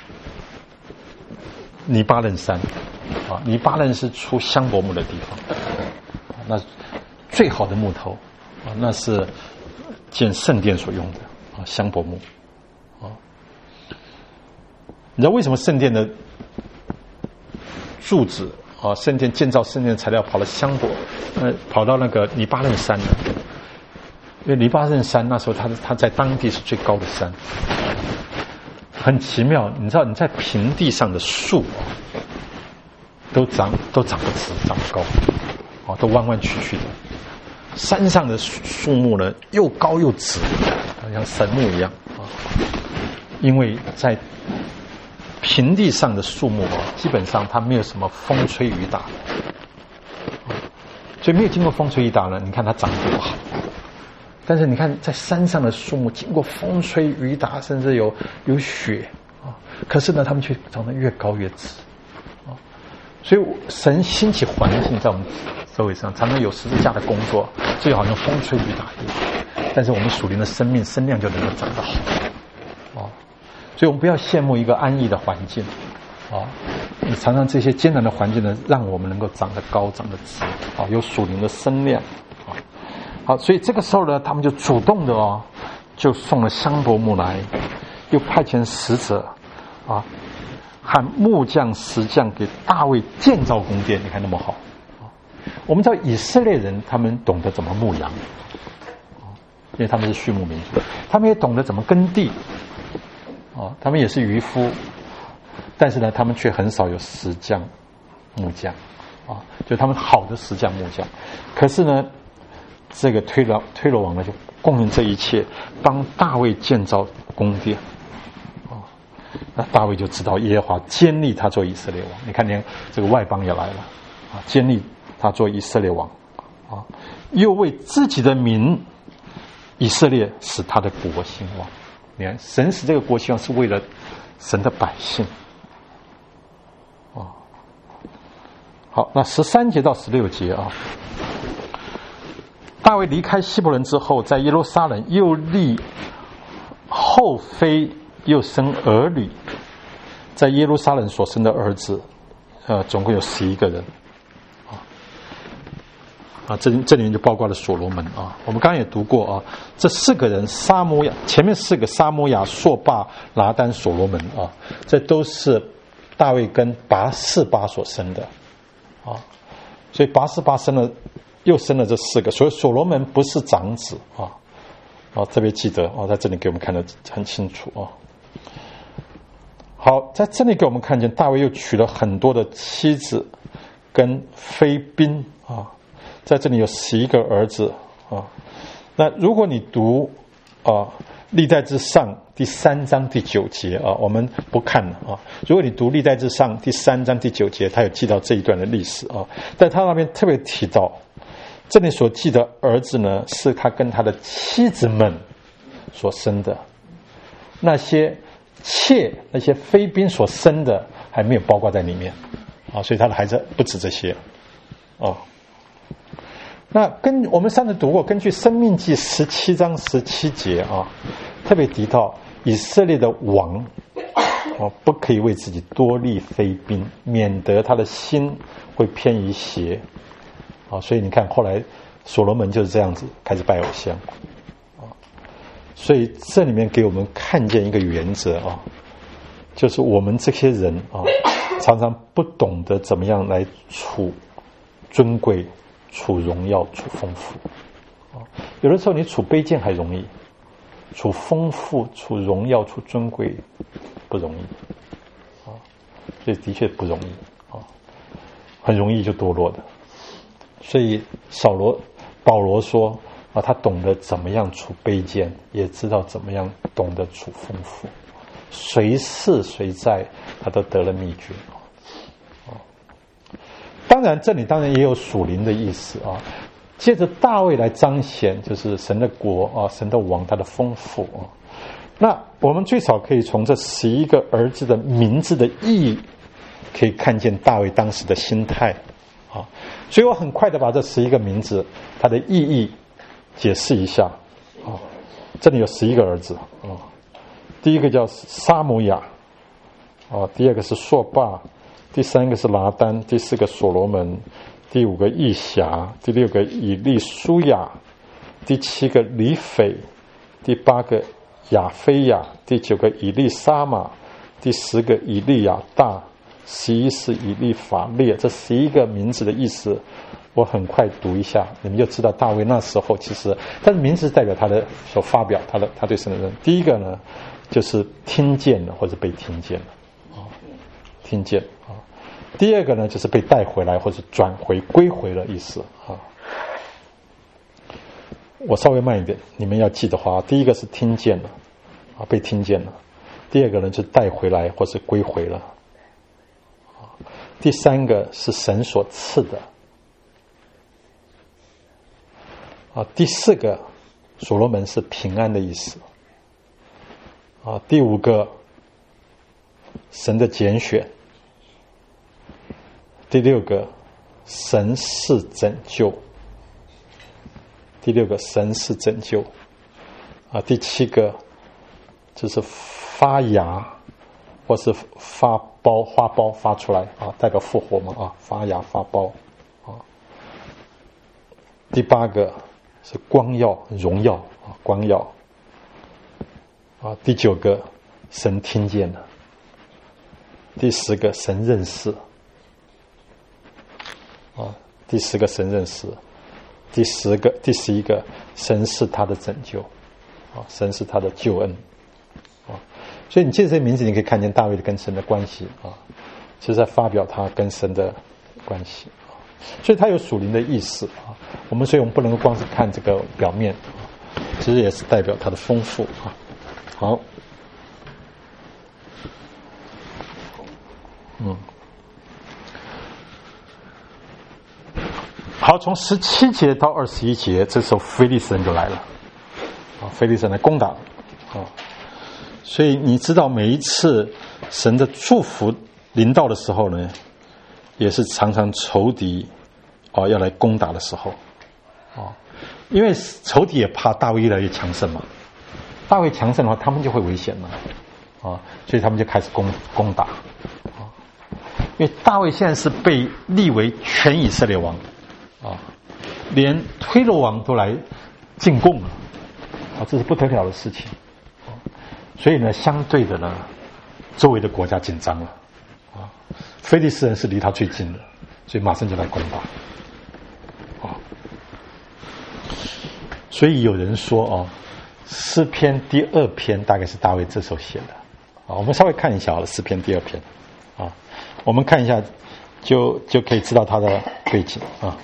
尼巴嫩山啊，尼巴嫩是出香柏木的地方，那最好的木头啊，那是建圣殿所用的啊，香柏木啊。你知道为什么圣殿的柱子啊，圣殿建造圣殿的材料跑到香柏，呃，跑到那个尼巴嫩山呢？因为黎巴嫩山那时候它它在当地是最高的山，很奇妙。你知道你在平地上的树啊，都长都长不直，长不高，啊，都弯弯曲曲的。山上的树木呢，又高又直，好像神木一样啊。因为在平地上的树木啊，基本上它没有什么风吹雨打，所以没有经过风吹雨打呢，你看它长得不好。但是你看，在山上的树木经过风吹雨打，甚至有有雪啊，可是呢，它们却长得越高越直啊。所以神兴起环境在我们社会上，常常有十字架的工作，就好像风吹雨打一样。但是我们属灵的生命身量就能够长得好啊。所以我们不要羡慕一个安逸的环境啊，你常常这些艰难的环境呢，让我们能够长得高、长得直啊，有属灵的身量。好，所以这个时候呢，他们就主动的哦，就送了香柏木来，又派遣使者啊，和木匠、石匠给大卫建造宫殿。你看那么好啊！我们知道以色列人他们懂得怎么牧羊，因为他们是畜牧民族，他们也懂得怎么耕地啊，他们也是渔夫，但是呢，他们却很少有石匠、木匠啊，就他们好的石匠木匠。可是呢，这个推罗推罗王呢就供应这一切，帮大卫建造宫殿。啊，那大卫就知道耶和华坚立他做以色列王。你看，连这个外邦也来了啊，坚立他做以色列王啊，又为自己的民以色列使他的国兴旺。你看，神使这个国兴旺是为了神的百姓。啊，好，那十三节到十六节啊，大卫离开希伯伦之后，在耶路撒冷又立后妃，又生儿女。在耶路撒冷所生的儿子，呃，总共有十一个人。啊，这这里面就包括了所罗门啊。我们刚刚也读过啊，这四个人撒摩亚，前面四个撒摩亚、朔巴、拿单、所罗门啊，这都是大卫跟拔示巴所生的啊。所以拔示巴生了，又生了这四个，所以所罗门不是长子啊。啊，特别记得啊，在这里给我们看得很清楚啊。好，在这里给我们看见大卫又娶了很多的妻子跟妃嫔啊。在这里有十一个儿子啊。那如果你读啊历代志上第三章第九节啊，我们不看了啊。如果你读历代志上第三章第九节，他有记到这一段的历史啊，在他那边特别提到，这里所记的儿子呢，是他跟他的妻子们所生的，那些妾、那些妃嫔所生的还没有包括在里面啊，所以他的孩子不止这些啊。那跟我们上次读过，根据申命记十七章十七节啊，特别提到以色列的王啊，不可以为自己多立妃嫔，免得他的心会偏移邪啊。所以你看，后来所罗门就是这样子开始拜偶像啊。所以这里面给我们看见一个原则啊，就是我们这些人啊，常常不懂得怎么样来处尊贵、处荣耀、处丰富啊。有的时候你处卑贱还容易，处丰富、处荣耀、处尊贵不容易啊。所以的确不容易啊，很容易就堕落的。所以扫罗、保罗说啊，他懂得怎么样处卑贱，也知道怎么样懂得处丰富，谁是谁在，他都得了秘诀。当然，这里当然也有属灵的意思啊。借着大卫来彰显，就是神的国啊，神的王，他的丰富啊。那我们最少可以从这十一个儿子的名字的意义，可以看见大卫当时的心态啊。所以我很快的把这十一个名字它的意义解释一下啊。这里有十一个儿子啊，第一个叫撒母亚啊，第二个是朔巴。第三个是拿单，第四个所罗门，第五个以辖，第六个以利书亚，第七个以斐，第八个亚非亚，第九个以利沙玛，第十个以利亚大，十一是以利法列。这十一个名字的意思我很快读一下，你们就知道大卫那时候其实，但是名字代表他的所发表他的他对神的认。第一个呢就是听见了或者被听见了啊，听见啊。第二个呢，就是被带回来或者转回归回的意思啊。我稍微慢一点，你们要记的话，第一个是听见了啊，被听见了；第二个呢，就带回来或是归回了啊；第三个是神所赐的啊；第四个，所罗门是平安的意思啊；第五个，神的拣选。第六个，神是拯救。第六个，神是拯救。啊，第七个就是发芽，或是发苞、花苞发出来啊，代表复活嘛啊，发芽发苞啊。第八个是光耀、荣耀啊，光耀。啊，第九个，神听见了。第十个，神认识。啊，第十个神认识，第十个第十一个神是他的拯救，啊，神是他的救恩，啊，所以你借这些名字，你可以看见大卫跟神的关系啊，其实在发表他跟神的关系啊。 所以它有属灵的意思啊。我们所以我们不能够光是看这个表面，其实也是代表它的丰富啊。好，嗯，好，从十七节到二十一节，这时候非利士人就来了啊，非利士人来攻打啊。所以你知道，每一次神的祝福临到的时候呢，也是常常仇敌啊要来攻打的时候啊，因为仇敌也怕大卫越来越强盛嘛。大卫强盛的话，他们就会危险了啊，所以他们就开始攻攻打啊。因为大卫现在是被立为全以色列王啊，连推罗王都来进贡了啊，这是不得了的事情。所以呢，相对的呢，周围的国家紧张了啊。非利士人是离他最近的，所以马上就来攻打啊。所以有人说哦，诗篇第二篇大概是大卫这时候写的啊。我们稍微看一下好了，诗篇第二篇啊，我们看一下就就可以知道他的背景啊。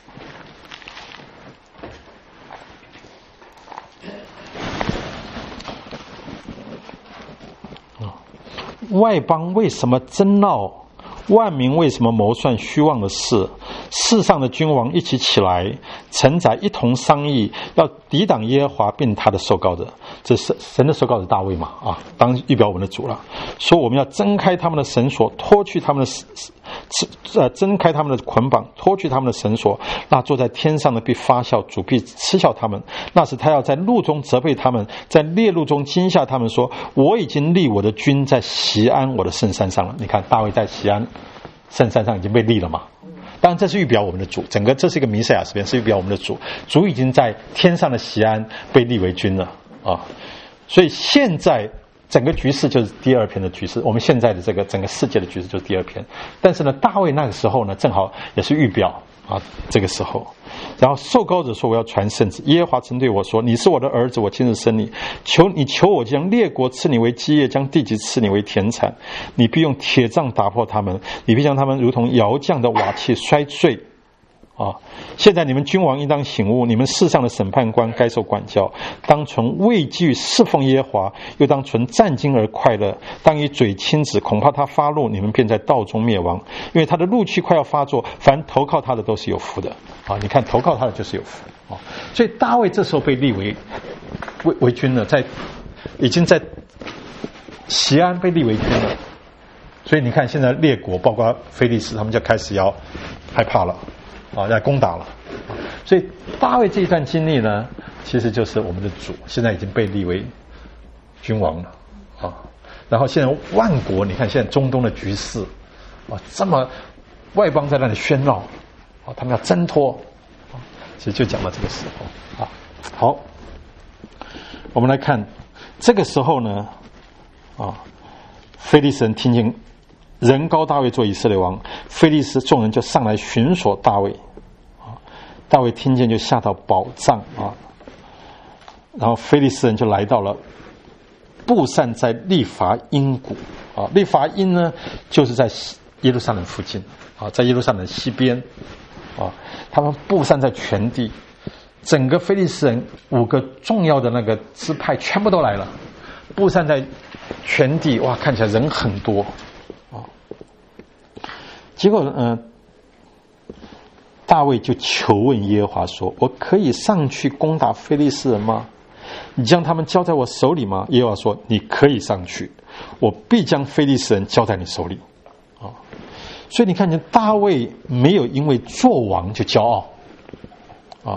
外邦为什么争闹？万民为什么谋算虚妄的事？世上的君王一起起来，臣宰一同商议，要抵挡耶和华并他的受膏者。这是神的受膏者大卫嘛？啊，当预表我们的主了。说我们要挣开他们的绳索，脱去他们的呃挣开他们的捆绑，脱去他们的绳索。那坐在天上的必发笑，主必嗤笑他们。那时他要在路中责备他们，在列路中惊吓他们，说：我已经立我的君在锡安我的圣山上了。你看大卫在锡安圣山上已经被立了嘛？当然这是预表我们的主，整个这是一个弥赛亚诗篇，是预表我们的主。主已经在天上的锡安被立为君了啊！所以现在整个局势就是第二篇的局势，我们现在的这个整个世界的局势就是第二篇。但是呢，大卫那个时候呢，正好也是预表啊，这个时候。然后受膏者说：我要传圣旨。耶和华曾对我说：你是我的儿子，我今日生你。求你求我将列国赐你为基业，将地级赐你为田产。你必用铁杖打破他们，你必将他们如同窑匠的瓦器摔碎。啊！现在你们君王应当醒悟，你们世上的审判官该受管教，当存畏惧侍奉耶和华，又当存战兢而快乐，当以嘴亲子，恐怕他发怒，你们便在道中灭亡，因为他的怒气快要发作，凡投靠他的都是有福的。啊！你看投靠他的就是有福啊！所以大卫这时候被立为为为君了，在已经在锡安被立为君了，所以你看现在列国包括非利士他们就开始要害怕了啊，要攻打了。所以大卫这一段经历呢，其实就是我们的主现在已经被立为君王了啊。然后现在万国，你看现在中东的局势啊，这么外邦在那里喧闹啊，他们要挣脱啊，其实就讲到这个时候啊。好，我们来看这个时候呢啊，非利士人听见人膏大卫做以色列王，非利士众人就上来寻索大卫啊。大卫听见就下到宝藏啊，然后非利士人就来到了布散在利乏因谷啊。利乏因呢，就是在耶路撒冷附近啊，在耶路撒冷西边啊。他们布散在全地，整个非利士人五个重要的那个支派全部都来了，布散在全地。哇，看起来人很多啊。结果嗯、呃，大卫就求问耶和华说：我可以上去攻打非利士人吗？你将他们交在我手里吗？耶和华说：你可以上去，我必将非利士人交在你手里啊。所以你看见大卫没有因为做王就骄傲啊，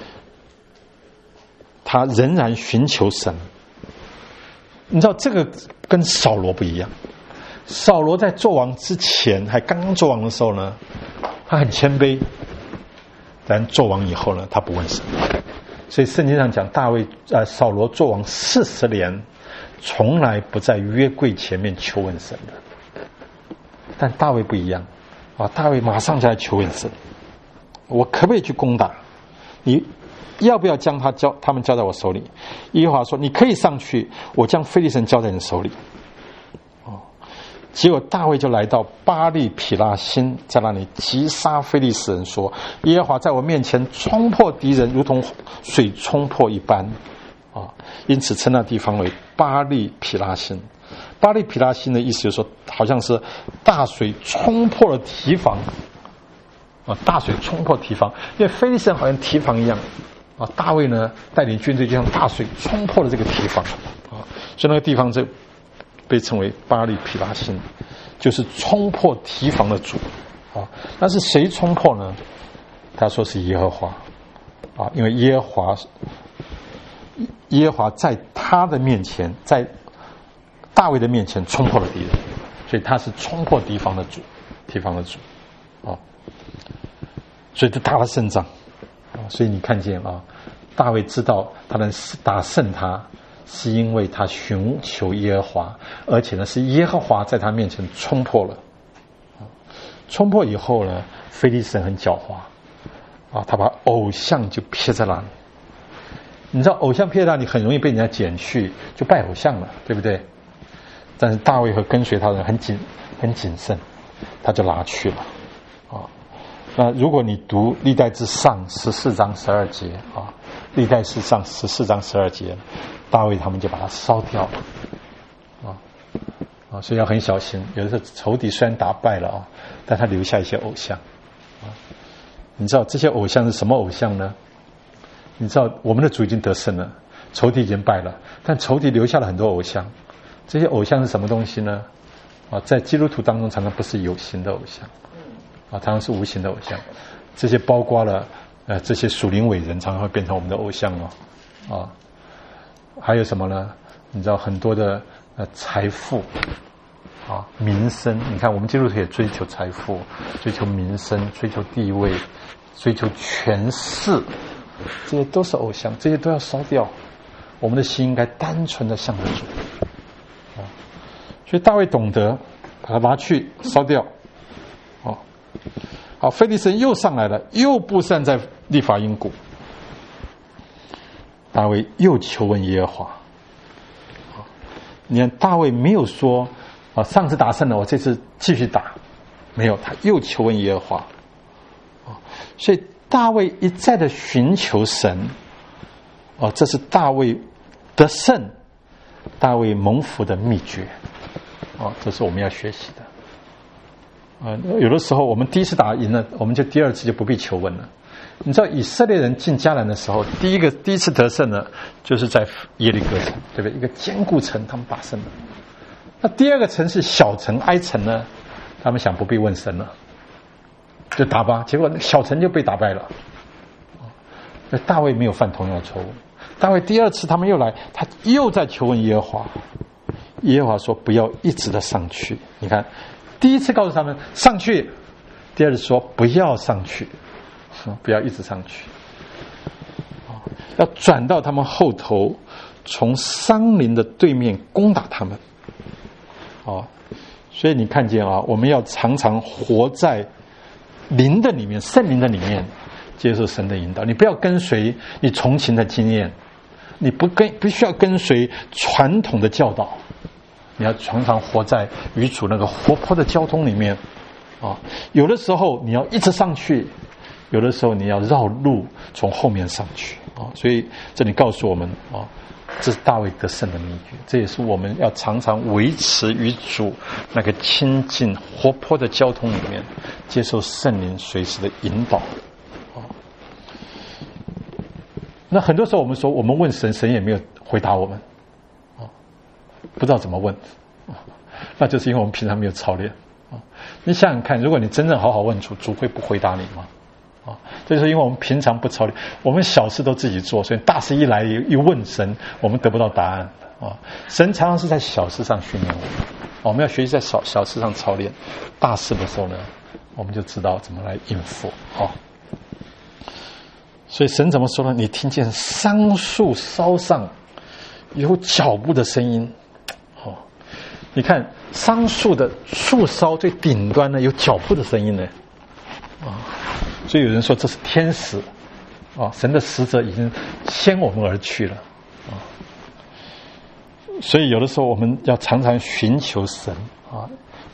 他仍然寻求神。你知道这个跟扫罗不一样，扫罗在做王之前，还刚刚做王的时候呢，他很谦卑，但做王以后呢，他不问神。所以圣经上讲，大卫呃扫罗做王四十年，从来不在约柜前面求问神的。但大卫不一样啊，大卫马上就来求问神：我可不可以去攻打？你要不要将他交他们交在我手里？耶和华说：你可以上去，我将非利士人交在你手里。哦， 结果大卫就来到巴力毗拉辛，在那里击杀非利士人，说：耶和华在我面前冲破敌人，如同水冲破一般。啊，因此称那地方为巴力毗拉辛。巴力毗拉辛的意思就是说，好像是大水冲破了堤防。啊，大水冲破堤防，因为非利士人好像堤防一样。啊，大卫呢带领军队就像大水冲破了这个堤防。啊，所以那个地方就被称为巴力毗拉辛，就是冲破堤防的主。啊，但是谁冲破呢？他说是耶和华。啊，因为耶和华，耶和华在他的面前，在大卫的面前冲破了敌人，所以他是冲破敌方的主，敌方的主。啊，所以就打了胜仗。啊，所以你看见啊，大卫知道他能打胜他，是因为他寻求耶和华，而且呢是耶和华在他面前冲破了。冲破以后呢，非利士人很狡猾啊，他把偶像就撇在那里。你知道偶像撇在那里很容易被人家捡去，就拜偶像了，对不对？但是大卫和跟随他的人很谨很谨慎，他就拿去了。啊，那如果你读历代志上十四章十二节啊，历代志上十四章十二节，大卫他们就把它烧掉了。啊啊，所以要很小心。有的时候仇敌虽然打败了啊，但他留下一些偶像。啊，你知道这些偶像是什么偶像呢？你知道我们的主已经得胜了，仇敌已经败了，但仇敌留下了很多偶像。这些偶像是什么东西呢？啊，在基督徒当中常常不是有形的偶像，啊，常常是无形的偶像。这些包括了呃这些属灵伟人，常常会变成我们的偶像哦。啊，还有什么呢？你知道很多的呃财富啊、民生，你看我们基督徒也追求财富，追求民生，追求地位，追求权势，这些都是偶像，这些都要烧掉。我们的心应该单纯的向着主。所以大卫懂得把它拿去烧掉。哦，好，非利士人又上来了，又布散在利法因谷。大卫又求问耶和华。你看大卫没有说啊，上次打胜了，我这次继续打，没有，他又求问耶和华。啊，所以大卫一再的寻求神。哦，这是大卫得胜、大卫蒙福的秘诀。哦，这是我们要学习的。啊，有的时候我们第一次打赢了，我们就第二次就不必求问了。你知道以色列人进迦南的时候，第一个第一次得胜呢，就是在耶利哥城，对不对？一个坚固城，他们打胜了。那第二个城是小城埃城呢，他们想不必问神了，就打吧。结果小城就被打败了。那大卫没有犯同样的错误。大卫第二次他们又来，他又在求问耶和华。耶和华说不要一直的上去。你看第一次告诉他们上去，第二次说不要上去，不要一直上去，要转到他们后头，从山林的对面攻打他们。哦，所以你看见啊，我们要常常活在灵的里面，圣灵的里面，接受神的引导。你不要跟随你从前的经验，你不跟不需要跟随传统的教导，你要常常活在与主那个活泼的交通里面。啊，有的时候你要一直上去，有的时候你要绕路从后面上去。啊，所以这里告诉我们啊，这是大卫得胜的秘诀，这也是我们要常常维持与主那个亲近活泼的交通里面，接受圣灵随时的引导。那很多时候我们说我们问神，神也没有回答我们，不知道怎么问，那就是因为我们平常没有操练。你想想看，如果你真正好好问主，主会不回答你吗？啊，这就是因为我们平常不操练，我们小事都自己做，所以大事一来一问神，我们得不到答案。啊，神常常是在小事上训练我们，我们要学习在小小事上操练，大事的时候呢，我们就知道怎么来应付。啊，所以神怎么说呢？你听见桑树梢上有脚步的声音。哦，你看桑树的树梢最顶端呢有脚步的声音呢。啊，所以有人说这是天使。啊，神的使者已经先我们而去了。啊，所以有的时候我们要常常寻求神。啊，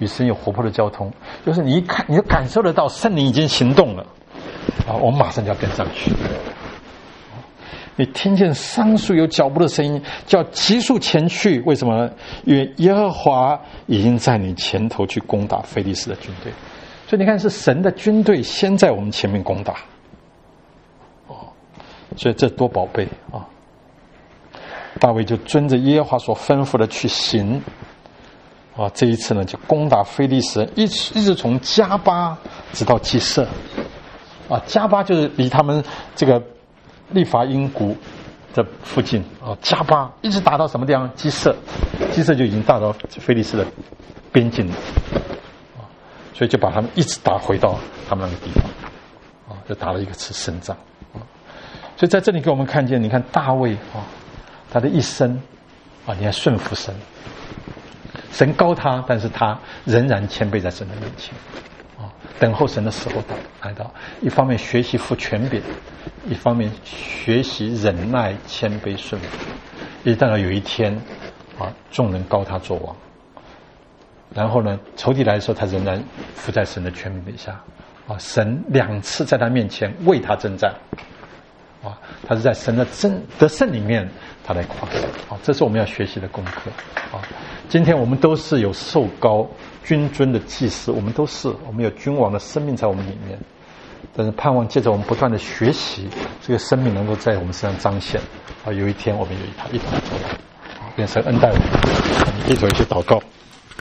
与神有活泼的交通，就是你一看你就感受得到圣灵已经行动了啊，我们马上就要跟上去。你听见桑树有脚步的声音，就要急速前去。为什么呢？因为耶和华已经在你前头去攻打非利士的军队。所以你看，是神的军队先在我们前面攻打。哦，所以这多宝贝啊！大卫就遵着耶和华所吩咐的去行。啊，这一次呢，就攻打非利士人，一直一直从加巴直到基色。啊，加巴就是离他们这个利伐因谷的附近啊，加巴一直打到什么地方？基色，基色就已经打到非利士的边境了。啊，所以就把他们一直打回到他们那个地方。啊，就打了一个次胜仗。啊，所以在这里给我们看见，你看大卫啊，他的一生啊，你看顺服神。神高他，但是他仍然谦卑在神的面前，啊，等候神的时候来到。一方面学习负权柄，一方面学习忍耐、谦卑、顺服。一直到有一天，啊，众人高他做王。然后呢，仇敌来的时候，他仍然伏在神的权柄底下，啊，神两次在他面前为他征战，啊，他是在神的争得胜里面，他来夸胜，啊，这是我们要学习的功课，啊。今天我们都是有受膏君尊的祭司，我们都是，我们有君王的生命在我们里面，但是盼望借着我们不断的学习，这个生命能够在我们身上彰显，啊，有一天我们有一他一同做王，啊，愿神恩待我们，我们低头一起祷告。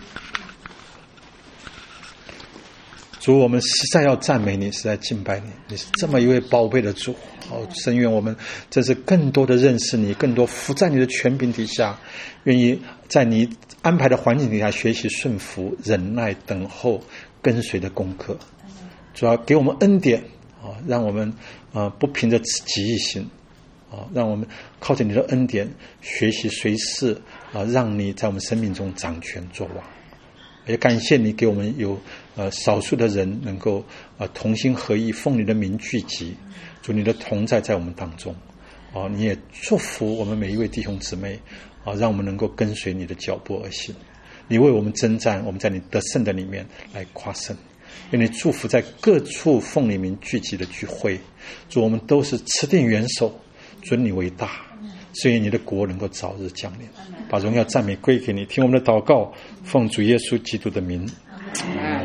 主，我们实在要赞美你，实在敬拜你，你是这么一位宝贝的主。好，深愿我们这是更多的认识你，更多服在你的权柄底下，愿意在你安排的环境底下学习顺服、忍耐、等候、跟随的功课。主要给我们恩典啊，让我们啊不凭着己意行啊，让我们靠着你的恩典学习随时啊，让你在我们生命中掌权作王。也感谢你给我们有呃少数的人能够呃同心合意，奉你的名聚集，主你的同在在我们当中，啊，你也祝福我们每一位弟兄姊妹，啊，让我们能够跟随你的脚步而行。你为我们征战，我们在你得胜的里面来夸胜。愿你祝福在各处奉你名聚集的聚会，主我们都是持定元首，尊你为大。所以你的国能够早日降临，把荣耀赞美归给你，听我们的祷告，奉主耶稣基督的名。